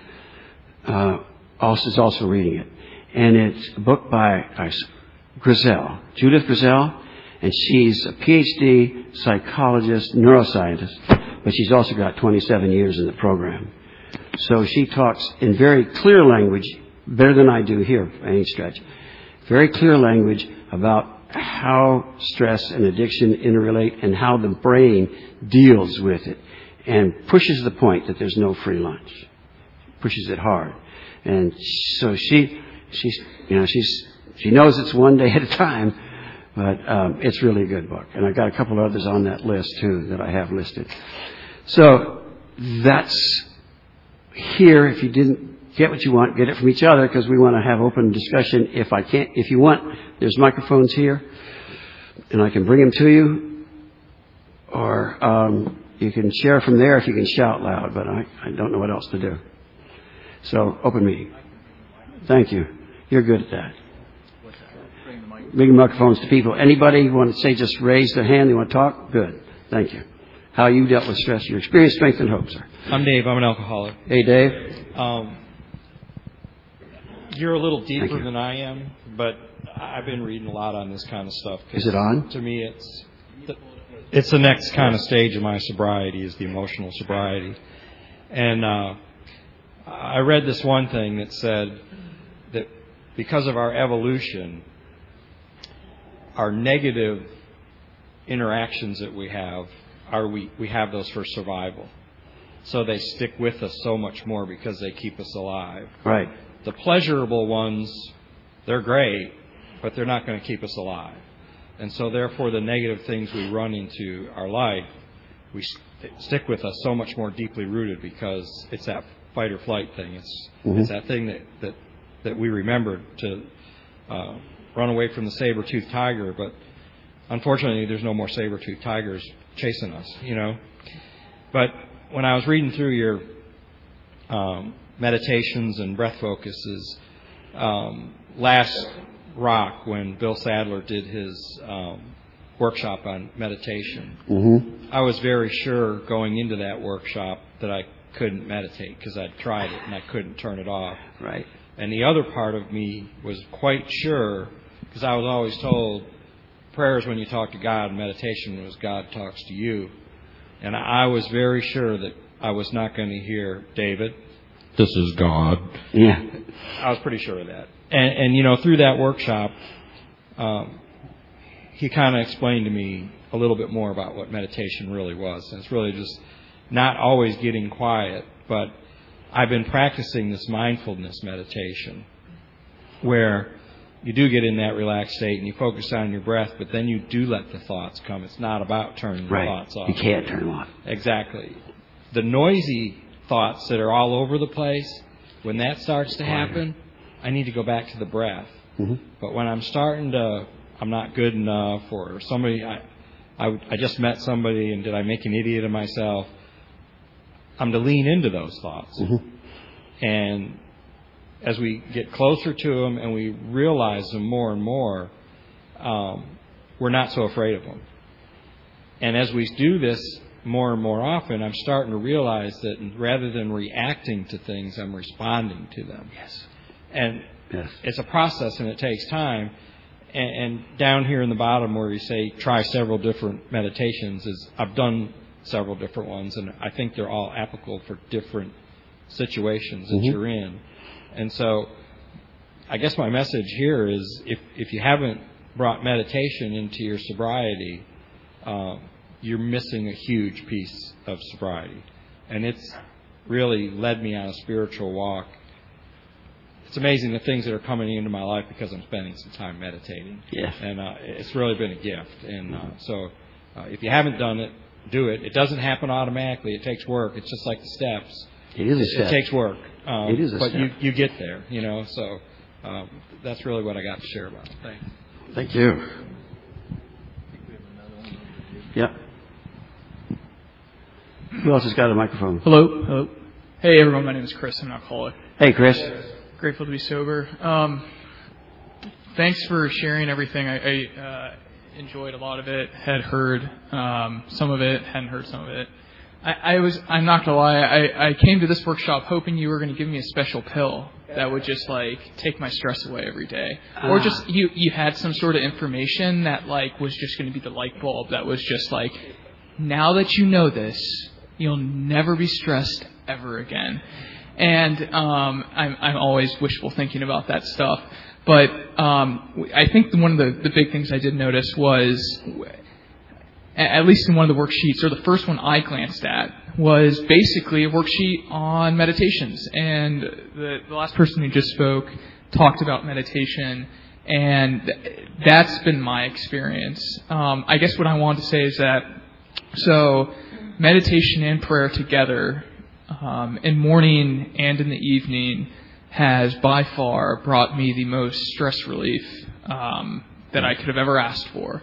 is also reading it. And it's a book by Griselle, Judith Griselle, and she's a PhD psychologist, neuroscientist, but she's also got 27 years in the program. So she talks in very clear language, better than I do here by any stretch, very clear language about how stress and addiction interrelate and how the brain deals with it, and pushes the point that there's no free lunch. Pushes it hard. And so she knows it's one day at a time, but it's really a good book. And I've got a couple others on that list too that I have listed. So that's here. If you didn't get what you want, get it from each other, because we want to have open discussion. If you want, there's microphones here, and I can bring them to you, or you can share from there if you can shout loud, but I don't know what else to do. So, open meeting. Thank you. You're good at that. Bring microphones to people. Anybody want to say, just raise their hand, they want to talk? Good. Thank you. How you dealt with stress, your experience, strength, and hope, sir. I'm Dave. I'm an alcoholic. Hey, Dave. You're a little deeper than I am, but I've been reading a lot on this kind of stuff. Is it on? To me, it's the next kind of stage of my sobriety is the emotional sobriety. And I read this one thing that said, because of our evolution, our negative interactions that we have we have those for survival. So they stick with us so much more because they keep us alive. Right. The pleasurable ones, they're great, but they're not going to keep us alive. And so therefore the negative things we run into our life, we stick with us so much more deeply rooted because it's that fight or flight thing. It's that thing that we remember to run away from the saber-toothed tiger, but unfortunately there's no more saber-toothed tigers chasing us, But when I was reading through your meditations and breath focuses, last Rock, when Bill Sadler did his workshop on meditation, I was very sure going into that workshop that I couldn't meditate because I'd tried it and I couldn't turn it off. Right. And the other part of me was quite sure, because I was always told prayer is when you talk to God, and meditation was God talks to you. And I was very sure that I was not going to hear, David, this is God. Yeah. I was pretty sure of that. And through that workshop, he kind of explained to me a little bit more about what meditation really was. And it's really just not always getting quiet, but I've been practicing this mindfulness meditation where you do get in that relaxed state and you focus on your breath, but then you do let the thoughts come. It's not about turning the thoughts off. You can't turn them off. Exactly. The noisy thoughts that are all over the place, when that starts to happen, I need to go back to the breath. But when I'm starting to, I'm not good enough, or somebody, I just met somebody and did I make an idiot of myself, I'm to lean into those thoughts. And as we get closer to them and we realize them more and more, we're not so afraid of them. And as we do this more and more often, I'm starting to realize that rather than reacting to things, I'm responding to them. Yes. And it's a process and it takes time. And down here in the bottom where you say try several different meditations, I've done several different ones, and I think they're all applicable for different situations that you're in. And so I guess my message here is if you haven't brought meditation into your sobriety, you're missing a huge piece of sobriety. And it's really led me on a spiritual walk. It's amazing the things that are coming into my life because I'm spending some time meditating. Yes. And it's really been a gift. And so if you haven't done it, do it. It doesn't happen automatically. It takes work. It's just like the steps. It is a step. It takes work. It is a but step. you get there, So that's really what I got to share about it. Thanks. Thank you. Yep. Who else has got a microphone? Hello. Hey, everyone. My name is Chris. I'm an alcoholic. Hey, Chris. Grateful to be sober. Thanks for sharing everything. I enjoyed a lot of it. Had heard some of it. Hadn't heard some of it. I'm not gonna lie. I came to this workshop hoping you were going to give me a special pill that would just take my stress away every day, or just you had some sort of information that was just going to be the light bulb that was just now that you know this, you'll never be stressed ever again. And I'm always wishful thinking about that stuff. But I think one of the big things I did notice was, at least in one of the worksheets, or the first one I glanced at, was basically a worksheet on meditations. And the last person who just spoke talked about meditation, and that's been my experience. I guess what I wanted to say is that, so meditation and prayer together, in morning and in the evening, has by far brought me the most stress relief that I could have ever asked for.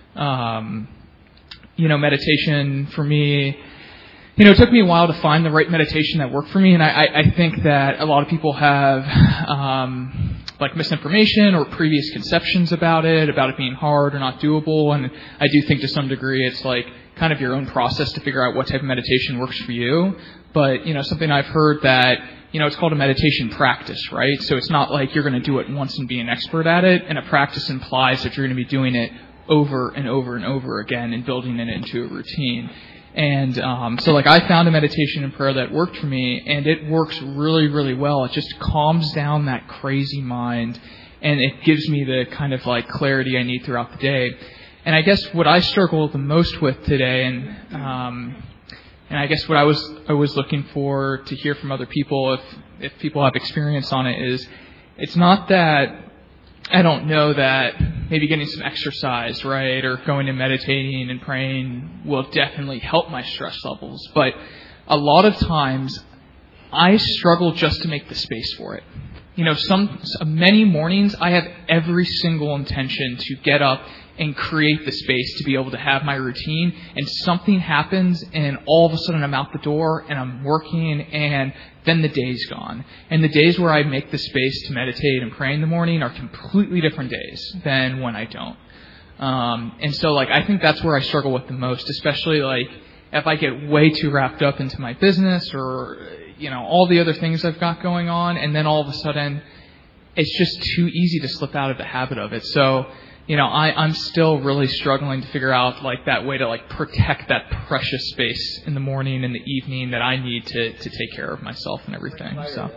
Meditation for me, it took me a while to find the right meditation that worked for me, and I think that a lot of people have misinformation or previous conceptions about it being hard or not doable, and I do think to some degree it's kind of your own process to figure out what type of meditation works for you. But, something I've heard that, it's called a meditation practice, right? So it's not like you're going to do it once and be an expert at it, and a practice implies that you're going to be doing it over and over and over again and building it into a routine. And so I found a meditation and prayer that worked for me, and it works really, really well. It just calms down that crazy mind, and it gives me the kind of like clarity I need throughout the day. And I guess what I struggle the most with today, and I guess what I was looking for to hear from other people, if people have experience on it, is it's not that I don't know that maybe getting some exercise, right, or going and meditating and praying will definitely help my stress levels. But a lot of times I struggle just to make the space for it. Many mornings I have every single intention to get up and create the space to be able to have my routine, and something happens and all of a sudden I'm out the door and I'm working, and then the day's gone. And the days where I make the space to meditate and pray in the morning are completely different days than when I don't. And so I think that's where I struggle with the most, especially if I get way too wrapped up into my business or all the other things I've got going on, and then all of a sudden it's just too easy to slip out of the habit of it. So I'm still really struggling to figure out that way to protect that precious space in the morning and the evening that I need to take care of myself and everything. So.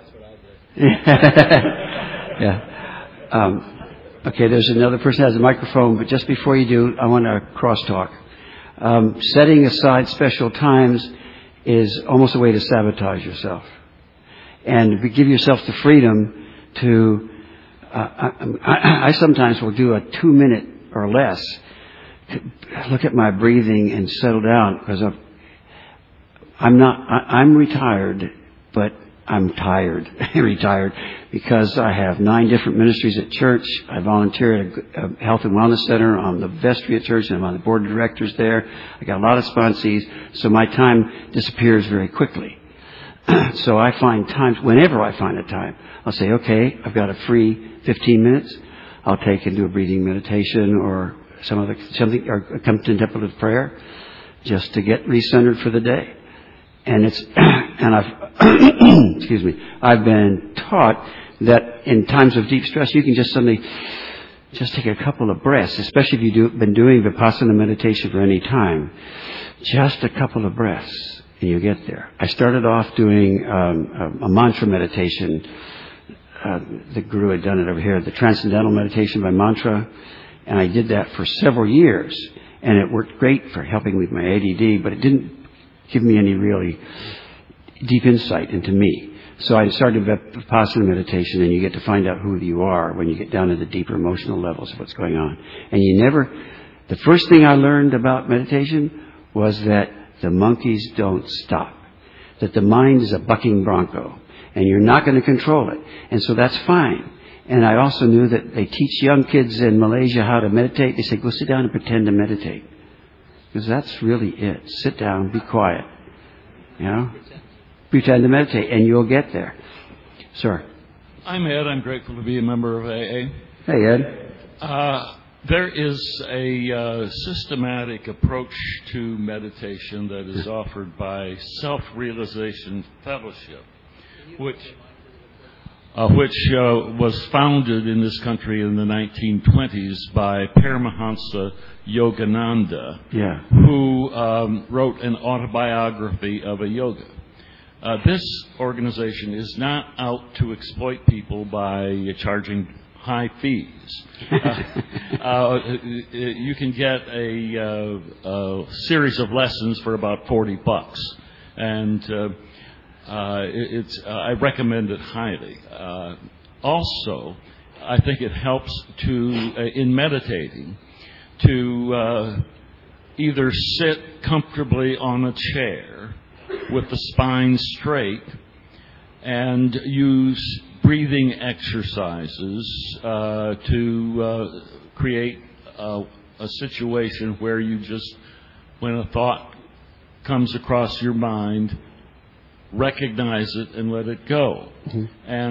Yeah. Okay, there's another person who has a microphone, but just before you do, I want to crosstalk. Setting aside special times is almost a way to sabotage yourself. And give yourself the freedom to I sometimes will do a 2-minute or less to look at my breathing and settle down, because I'm retired, but I'm tired. Retired because I have 9 different ministries at church. I volunteer at a health and wellness center on the vestry at church, and I'm on the board of directors there. I got a lot of sponsees, so my time disappears very quickly. So I find times, whenever I find a time, I'll say, okay, I've got a free 15 minutes. I'll take and do a breathing meditation or something, or a contemplative prayer, just to get recentered for the day. And I've been taught that in times of deep stress, you can just suddenly just take a couple of breaths, especially if you've been doing Vipassana meditation for any time. Just a couple of breaths, and you get there. I started off doing a mantra meditation. The guru had done it over here, the Transcendental Meditation by Mantra, and I did that for several years, and it worked great for helping with my ADD, but it didn't give me any really deep insight into me. So I started Vipassana meditation, and you get to find out who you are when you get down to the deeper emotional levels of what's going on. And the first thing I learned about meditation was that the monkeys don't stop, that the mind is a bucking bronco, and you're not going to control it. And so that's fine. And I also knew that they teach young kids in Malaysia how to meditate. They say, go sit down and pretend to meditate. Because that's really it. Sit down, be quiet. Pretend to meditate, and you'll get there. Sir. I'm Ed. I'm grateful to be a member of AA. Hey, Ed. There is a systematic approach to meditation that is offered by Self-Realization Fellowship, which was founded in this country in the 1920s by Paramahansa Yogananda, who wrote an autobiography of a yoga. This organization is not out to exploit people by charging high fees. You can get a series of lessons for about $40, and I recommend it highly. Also, I think it helps in meditating, to either sit comfortably on a chair with the spine straight and use breathing exercises to create a situation where you just, when a thought comes across your mind, recognize it and let it go. Mm-hmm.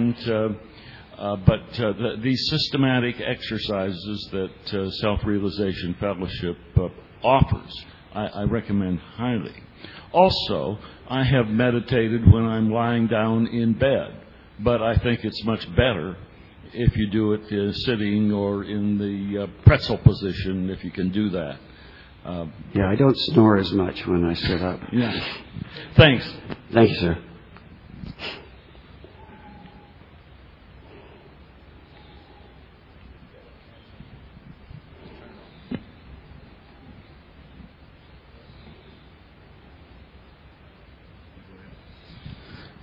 And these systematic exercises that Self-Realization Fellowship offers, I recommend highly. Also, I have meditated when I'm lying down in bed, but I think it's much better if you do it sitting or in the pretzel position, if you can do that. I don't snore as much when I sit up. Yeah. Thanks. Thank you, sir.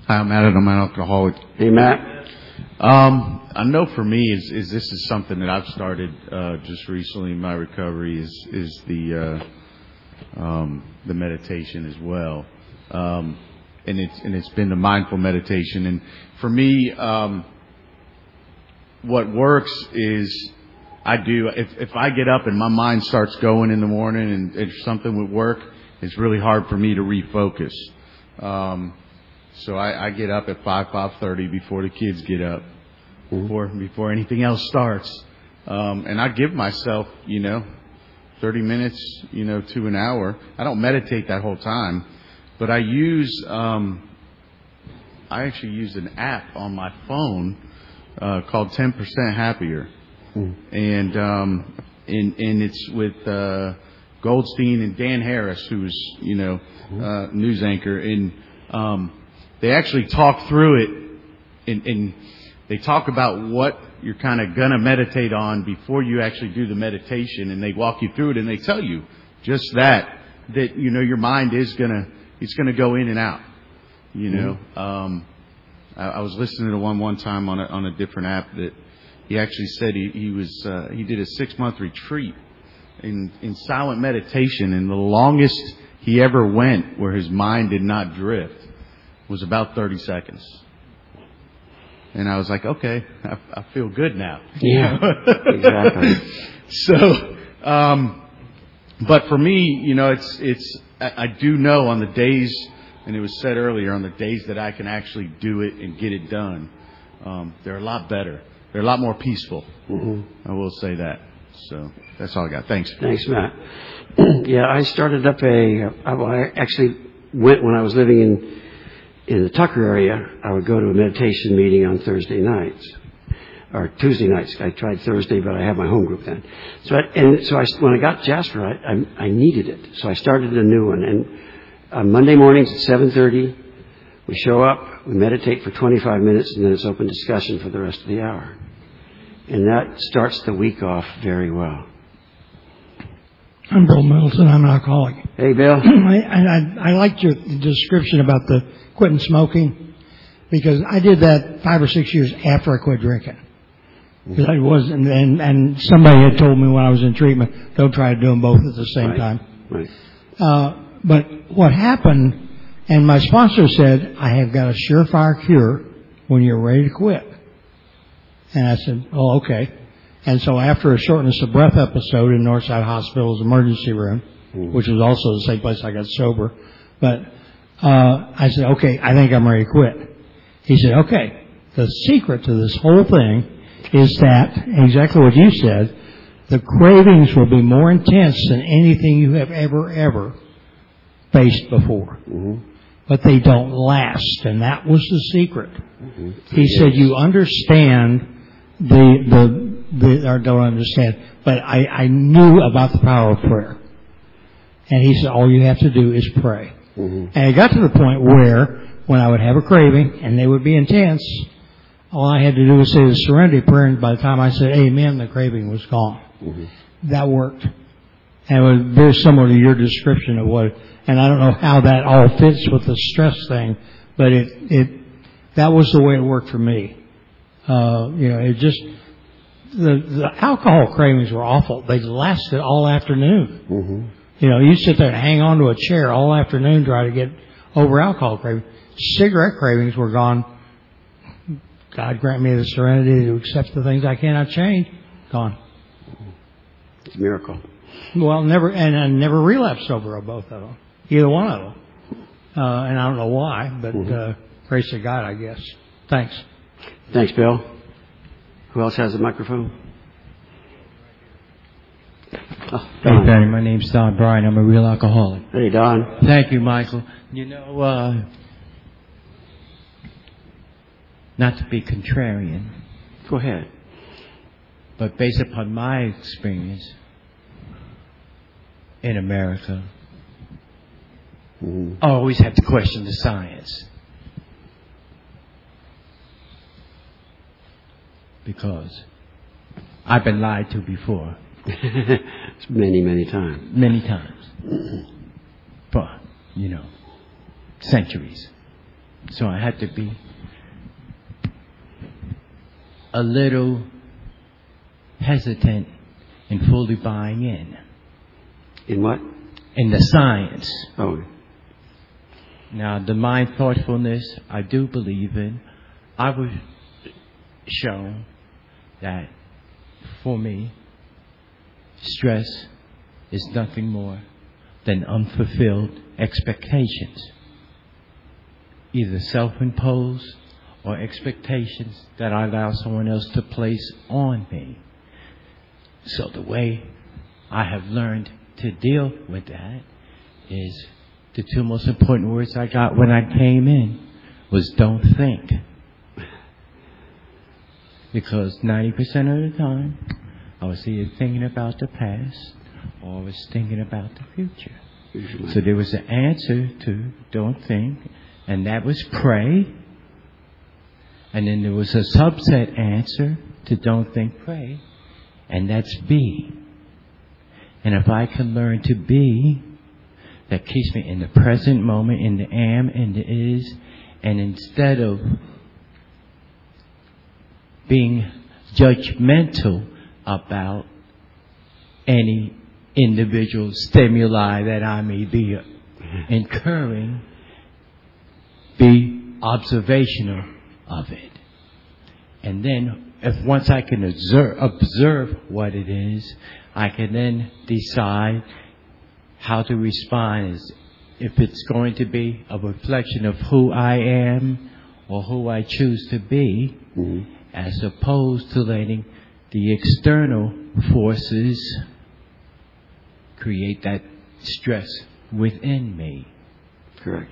Hi, I'm Matt, and I'm an alcoholic. Hey, Matt. I know for me is this is something that I've started just recently in my recovery is the meditation as well, and it's been the mindful meditation. And for me, what works is if I get up and my mind starts going in the morning and if something would work, it's really hard for me to refocus. So I get up at 5:30 before the kids get up, before anything else starts. And I give myself, 30 minutes, to an hour. I don't meditate that whole time, but I actually use an app on my phone called 10% Happier. And it's with Goldstein and Dan Harris, who's, news anchor. And they actually talk through it, and they talk about what you're kind of going to meditate on before you actually do the meditation, and they walk you through it, and they tell you just that your mind is it's going to go in and out, I was listening to one time on a different app that he actually said he did a 6-month retreat in silent meditation, and the longest he ever went where his mind did not drift was about 30 seconds. And I was like, okay, I feel good now. Yeah, exactly. So, but for me, I do know on the days, and it was said earlier, on the days that I can actually do it and get it done, they're a lot better. They're a lot more peaceful. I will say that. So that's all I got. Thanks. Thanks, Matt. Yeah, I started up I actually went when I was living in the Tucker area. I would go to a meditation meeting on Thursday nights or Tuesday nights. I tried Thursday, but I had my home group then. So when I got Jasper, I needed it. So I started a new one. And on Monday mornings at 7:30, we show up, we meditate for 25 minutes, and then it's open discussion for the rest of the hour. And that starts the week off very well. I'm Bill Middleton. I'm an alcoholic. Hey, Bill. I liked your description about the quitting smoking, because I did that 5 or 6 years after I quit drinking. Because I wasn't, and somebody had told me when I was in treatment, don't try to do them both at the same time. Right. But what happened, and my sponsor said, I have got a surefire cure when you're ready to quit. And I said, oh, okay. And so after a shortness of breath episode in Northside Hospital's emergency room, which was also the same place I got sober, but I said, okay, I think I'm ready to quit. He said, okay, the secret to this whole thing is that, exactly what you said, the cravings will be more intense than anything you have ever faced before. But they don't last, and that was the secret. He said, you understand or don't understand, but I knew about the power of prayer. And he said, all you have to do is pray. And it got to the point where when I would have a craving and they would be intense, all I had to do was say the serenity prayer, and by the time I said amen, the craving was gone. That worked. And it was very similar to your description of what, and I don't know how that all fits with the stress thing, but that was the way it worked for me. It just, the alcohol cravings were awful. They lasted all afternoon. You sit there and hang on to a chair all afternoon trying to get over alcohol cravings. Cigarette cravings were gone. God grant me the serenity to accept the things I cannot change. Gone. It's a miracle. Well, and I never relapsed over both of them. Either one of them. And I don't know why, but grace of God, I guess. Thanks. Thanks, Bill. Who else has a microphone? Oh, Hey, Benny. My name's Don Bryan. I'm a real alcoholic. Hey, Don. Thank you, Michael. Not to be contrarian, Go ahead. but based upon my experience in America, I always have to question the science. Because I've been lied to before. Many, many times. Many times. For, centuries. So I had to be a little hesitant in fully buying in. In what? In the science. Oh, Now, the mind thoughtfulness I do believe in. I was shown that for me, stress is nothing more than unfulfilled expectations, either self-imposed or expectations that I allow someone else to place on me. So the way I have learned to deal with that is the two most important words I got when I came in was don't think. Because 90% of the time, I was either thinking about the past or I was thinking about the future. So there was an answer to don't think, and that was pray. And then there was a subset answer to don't think, pray, and that's be. And if I can learn to be, that keeps me in the present moment, in the am, in the is, and instead of being judgmental about any individual stimuli that I may be incurring, be observational of it. And then once I can observe what it is, I can then decide how to respond, if it's going to be a reflection of who I am or who I choose to be, as opposed to letting the external forces create that stress within me. correct.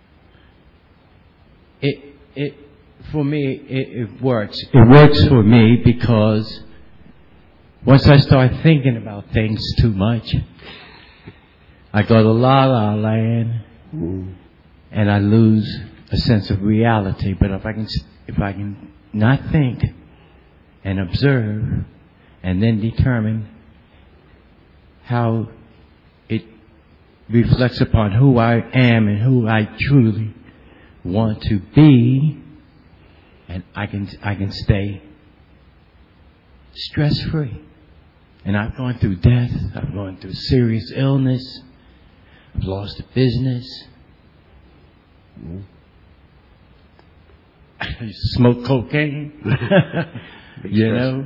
For me, it works. It works for me because once I start thinking about things too much, I go to la-la land and I lose a sense of reality. But if I can not think and observe and then determine how it reflects upon who I am and who I truly want to be, and I can stay stress-free. And I've gone through death. I've gone through serious illness. I've lost a business. I used to smoke cocaine. You know?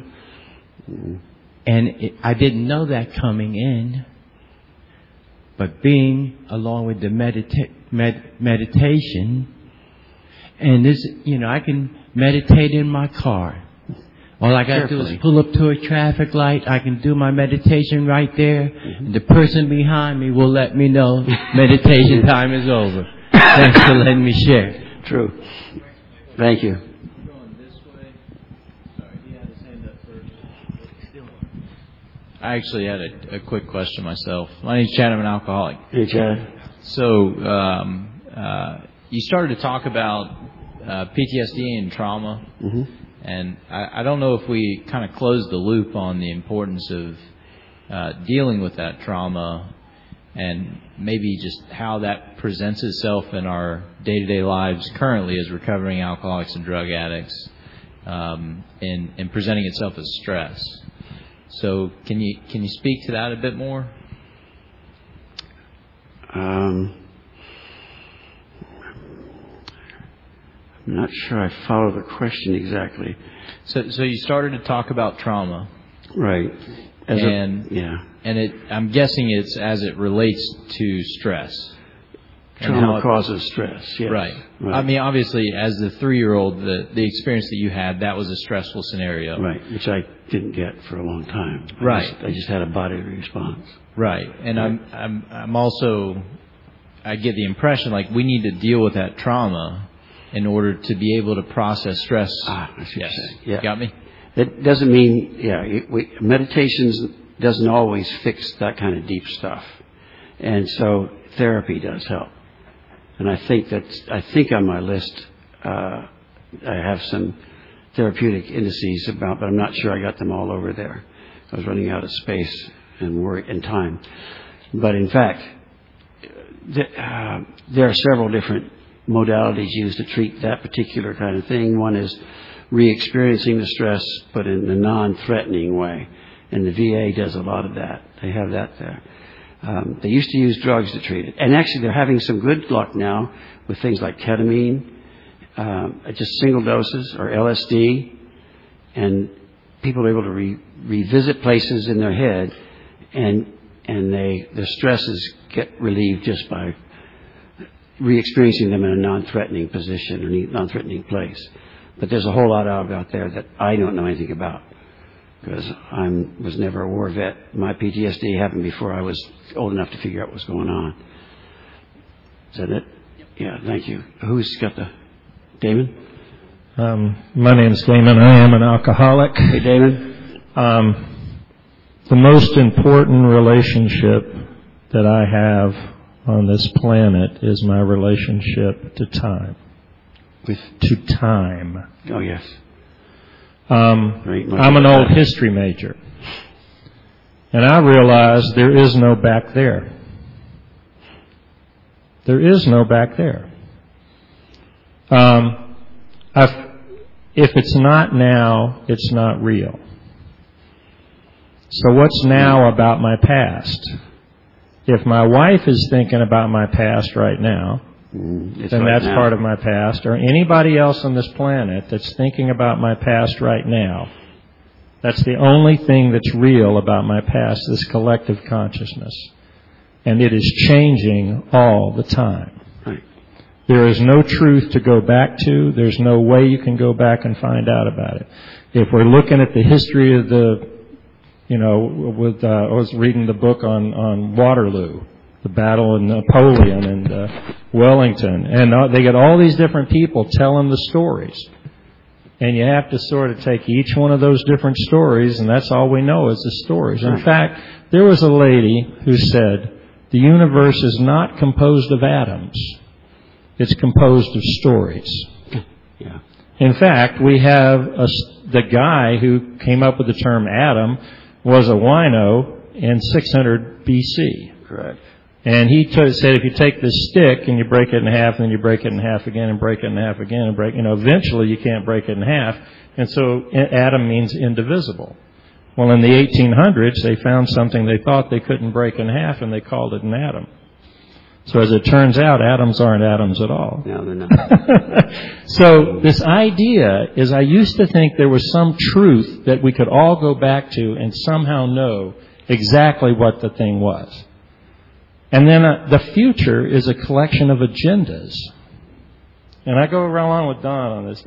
And I didn't know that coming in. But being along with the meditation, and this, I can meditate in my car. All I got to do is pull up to a traffic light. I can do my meditation right there. And the person behind me will let me know meditation time is over. Thanks for letting me share. True. Thank you. I actually had a quick question myself. My name's Chad. I'm an alcoholic. Hey, Chad. So you started to talk about PTSD and trauma. And I don't know if we kind of closed the loop on the importance of dealing with that trauma and maybe just how that presents itself in our day-to-day lives currently as recovering alcoholics and drug addicts, and presenting itself as stress. So can you speak to that a bit more? I'm not sure I follow the question exactly. So you started to talk about trauma, right? I'm guessing it's as it relates to stress. Trauma causes stress. Yes. Right. I mean, obviously, as the 3-year-old, the experience that you had, that was a stressful scenario. Right, which I didn't get for a long time. I just had a body response. Right, and I'm also, I get the impression like we need to deal with that trauma in order to be able to process stress. I see what you're saying. Yeah. You got me? That doesn't mean, meditations doesn't always fix that kind of deep stuff. And so therapy does help. And I think on my list, I have some therapeutic indices but I'm not sure I got them all over there. I was running out of space and time. But in fact, there are several different modalities used to treat that particular kind of thing. One is re-experiencing the stress, but in a non-threatening way. And the VA does a lot of that. They have that there. They used to use drugs to treat it. And actually, they're having some good luck now with things like ketamine, just single doses, or LSD. And people are able to revisit places in their head, and their stresses get relieved just by re-experiencing them in a non-threatening position or non-threatening place. But there's a whole lot out there that I don't know anything about, because I was never a war vet. My PTSD happened before I was old enough to figure out what was going on. Is that it? Yeah, thank you. Who's got the... Damon? My name is Damon. I am an alcoholic. Hey, Damon. The most important relationship that I have on this planet is my relationship to time. To time. Oh, yes. I'm an old history major. And I realize there is no back there. There is no back there. If it's not now, it's not real. So what's now about my past? If my wife is thinking about my past right now, then that's part of my past. Or anybody else on this planet that's thinking about my past right now, that's the only thing that's real about my past, this collective consciousness. And it is changing all the time. There is no truth to go back to. There's no way you can go back and find out about it. If we're looking at the history of I was reading the book on Waterloo, the battle of Napoleon and Wellington, and they get all these different people telling the stories. And you have to sort of take each one of those different stories, and that's all we know is the stories. In fact, there was a lady who said, the universe is not composed of atoms. It's composed of stories. Yeah. In fact, we have the guy who came up with the term atom was a wino in 600 BC. Correct. And he said if you take this stick and you break it in half, and then you break it in half again and break it in half again and eventually you can't break it in half. And so atom means indivisible. Well, in the 1800s, they found something they thought they couldn't break in half, and they called it an atom. So as it turns out, atoms aren't atoms at all. No, they're not. So this idea is I used to think there was some truth that we could all go back to and somehow know exactly what the thing was. And then the future is a collection of agendas. And I go along with Don on this.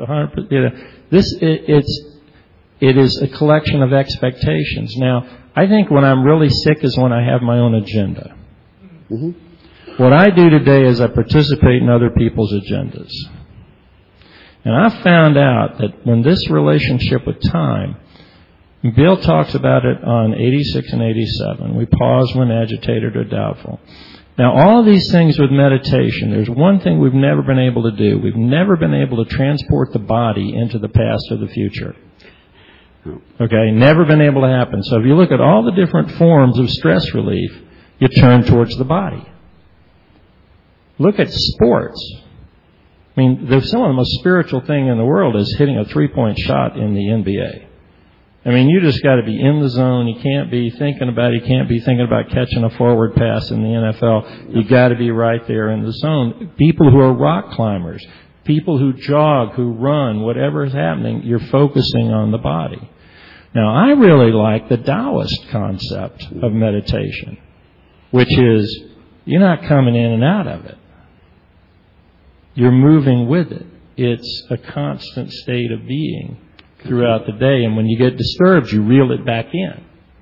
It is a collection of expectations. Now, I think when I'm really sick is when I have my own agenda. Mm-hmm. What I do today is I participate in other people's agendas. And I found out that when this relationship with time, Bill talks about it on 86 and 87. We pause when agitated or doubtful. Now, all of these things with meditation, there's one thing we've never been able to do. We've never been able to transport the body into the past or the future. Okay? Never been able to happen. So if you look at all the different forms of stress relief, you turn towards the body. Look at sports. I mean, some of the most spiritual thing in the world is hitting a three-point shot in the NBA. I mean, you just got to be in the zone. You can't be thinking about it. You can't be thinking about catching a forward pass in the NFL. You got to be right there in the zone. People who are rock climbers, people who jog, who run, whatever is happening, you're focusing on the body. Now, I really like the Taoist concept of meditation, which is you're not coming in and out of it. You're moving with it. It's a constant state of being throughout the day, and when you get disturbed, you reel it back in.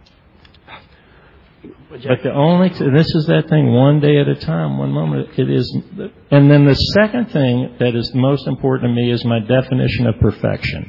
But this is that thing, one day at a time, one moment. It is, and then the second thing that is most important to me is my definition of perfection.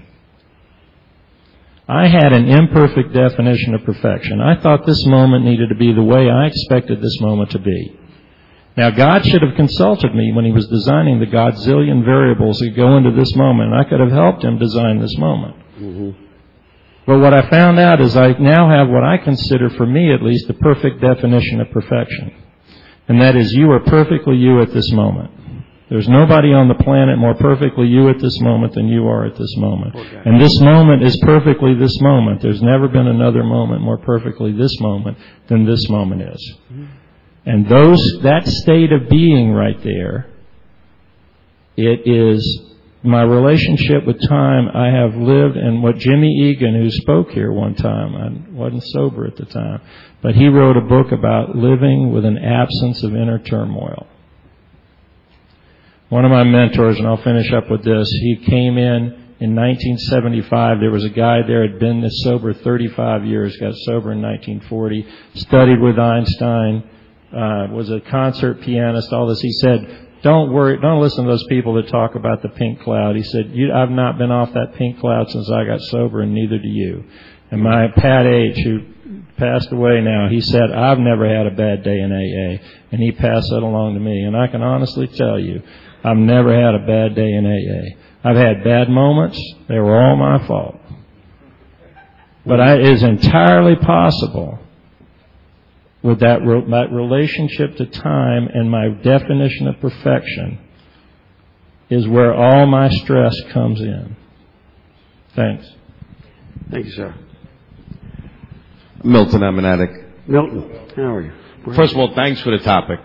I had an imperfect definition of perfection. I thought this moment needed to be the way I expected this moment to be. Now, God should have consulted me when He was designing the godzillion variables that go into this moment, and I could have helped Him design this moment. Mm-hmm. But what I found out is I now have what I consider, for me at least, the perfect definition of perfection. And that is, you are perfectly you at this moment. There's nobody on the planet more perfectly you at this moment than you are at this moment. And this moment is perfectly this moment. There's never been another moment more perfectly this moment than this moment is. And that state of being right there, it is my relationship with time. I have lived, and what Jimmy Egan, who spoke here one time, I wasn't sober at the time, but he wrote a book about living with an absence of inner turmoil. One of my mentors, and I'll finish up with this, he came in 1975. There was a guy there had been sober 35 years, got sober in 1940, studied with Einstein, was a concert pianist, all this. He said, don't worry, don't listen to those people that talk about the pink cloud. He said, I've not been off that pink cloud since I got sober, and neither do you. And my Pat H., who passed away now, he said, I've never had a bad day in AA. And he passed that along to me. And I can honestly tell you, I've never had a bad day in AA. I've had bad moments. They were all my fault. But it is entirely possible with that relationship to time, and my definition of perfection is where all my stress comes in. Thanks. Thank you, sir. Milton, I'm an addict. Milton, how are you? First of all, thanks for the topic.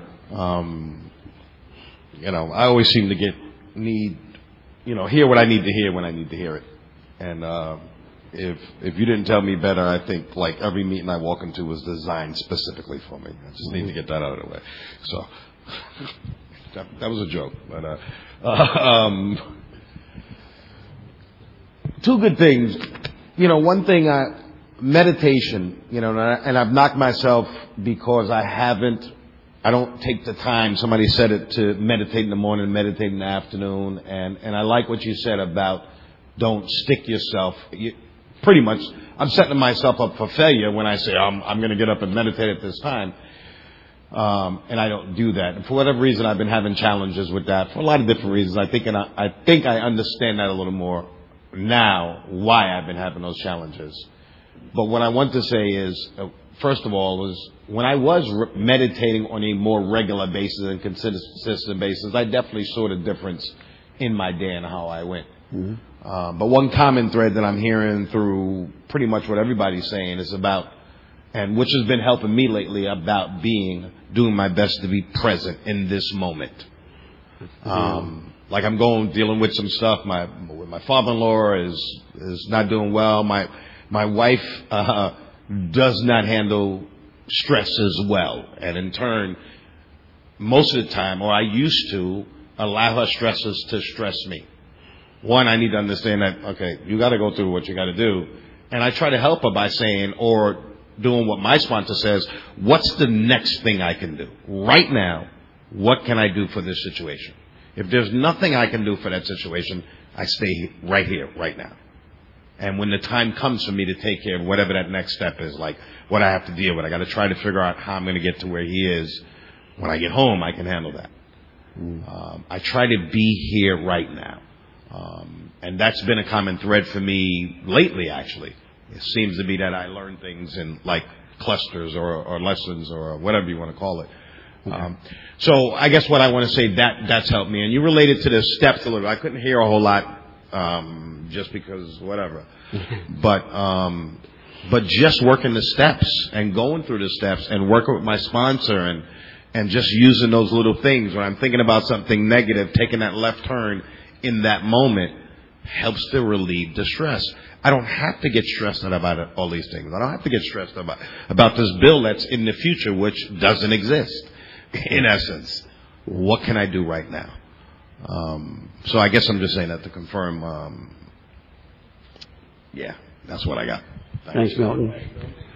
I always seem to hear what I need to hear when I need to hear it. And if you didn't tell me better, I think like every meeting I walk into was designed specifically for me. I just need to get that out of the way. So that was a joke. But two good things. One thing, meditation, and I've knocked myself because I don't take the time. Somebody said it, to meditate in the morning, meditate in the afternoon. And I like what you said about don't stick yourself. Pretty much, I'm setting myself up for failure when I say I'm going to get up and meditate at this time. And I don't do that. And for whatever reason, I've been having challenges with that for a lot of different reasons. I think I understand that a little more now, why I've been having those challenges. But what I want to say is, first of all, was when I was meditating on a more regular basis and consistent basis, I definitely saw the difference in my day and how I went. Mm-hmm. But one common thread that I'm hearing through pretty much what everybody's saying is about, and which has been helping me lately, about doing my best to be present in this moment. Like I'm dealing with some stuff. My father-in-law is not doing well. My wife does not handle stress as well, and in turn, most of the time, or I used to allow her stresses to stress me. One, I need to understand that, okay, you got to go through what you got to do. And I try to help her by saying, or doing what my sponsor says, what's the next thing I can do? Right now, what can I do for this situation? If there's nothing I can do for that situation, I stay right here, right now. And when the time comes for me to take care of whatever that next step is, like what I have to deal with, I got to try to figure out how I'm going to get to where he is. When I get home, I can handle that. I try to be here right now. And that's been a common thread for me lately, actually. It seems to be that I learn things in like clusters or lessons or whatever you want to call it. Okay. So I guess what I want to say, that's helped me. And you related to the steps a little. I couldn't hear a whole lot just because whatever. But just working the steps and going through the steps and working with my sponsor and just using those little things. When I'm thinking about something negative, taking that left turn in that moment helps to relieve the stress. I don't have to get stressed out about all these things. I don't have to get stressed about this bill that's in the future, which doesn't exist, in essence. What can I do right now? So I guess I'm just saying that to confirm. Yeah, that's what I got. Thanks, Milton.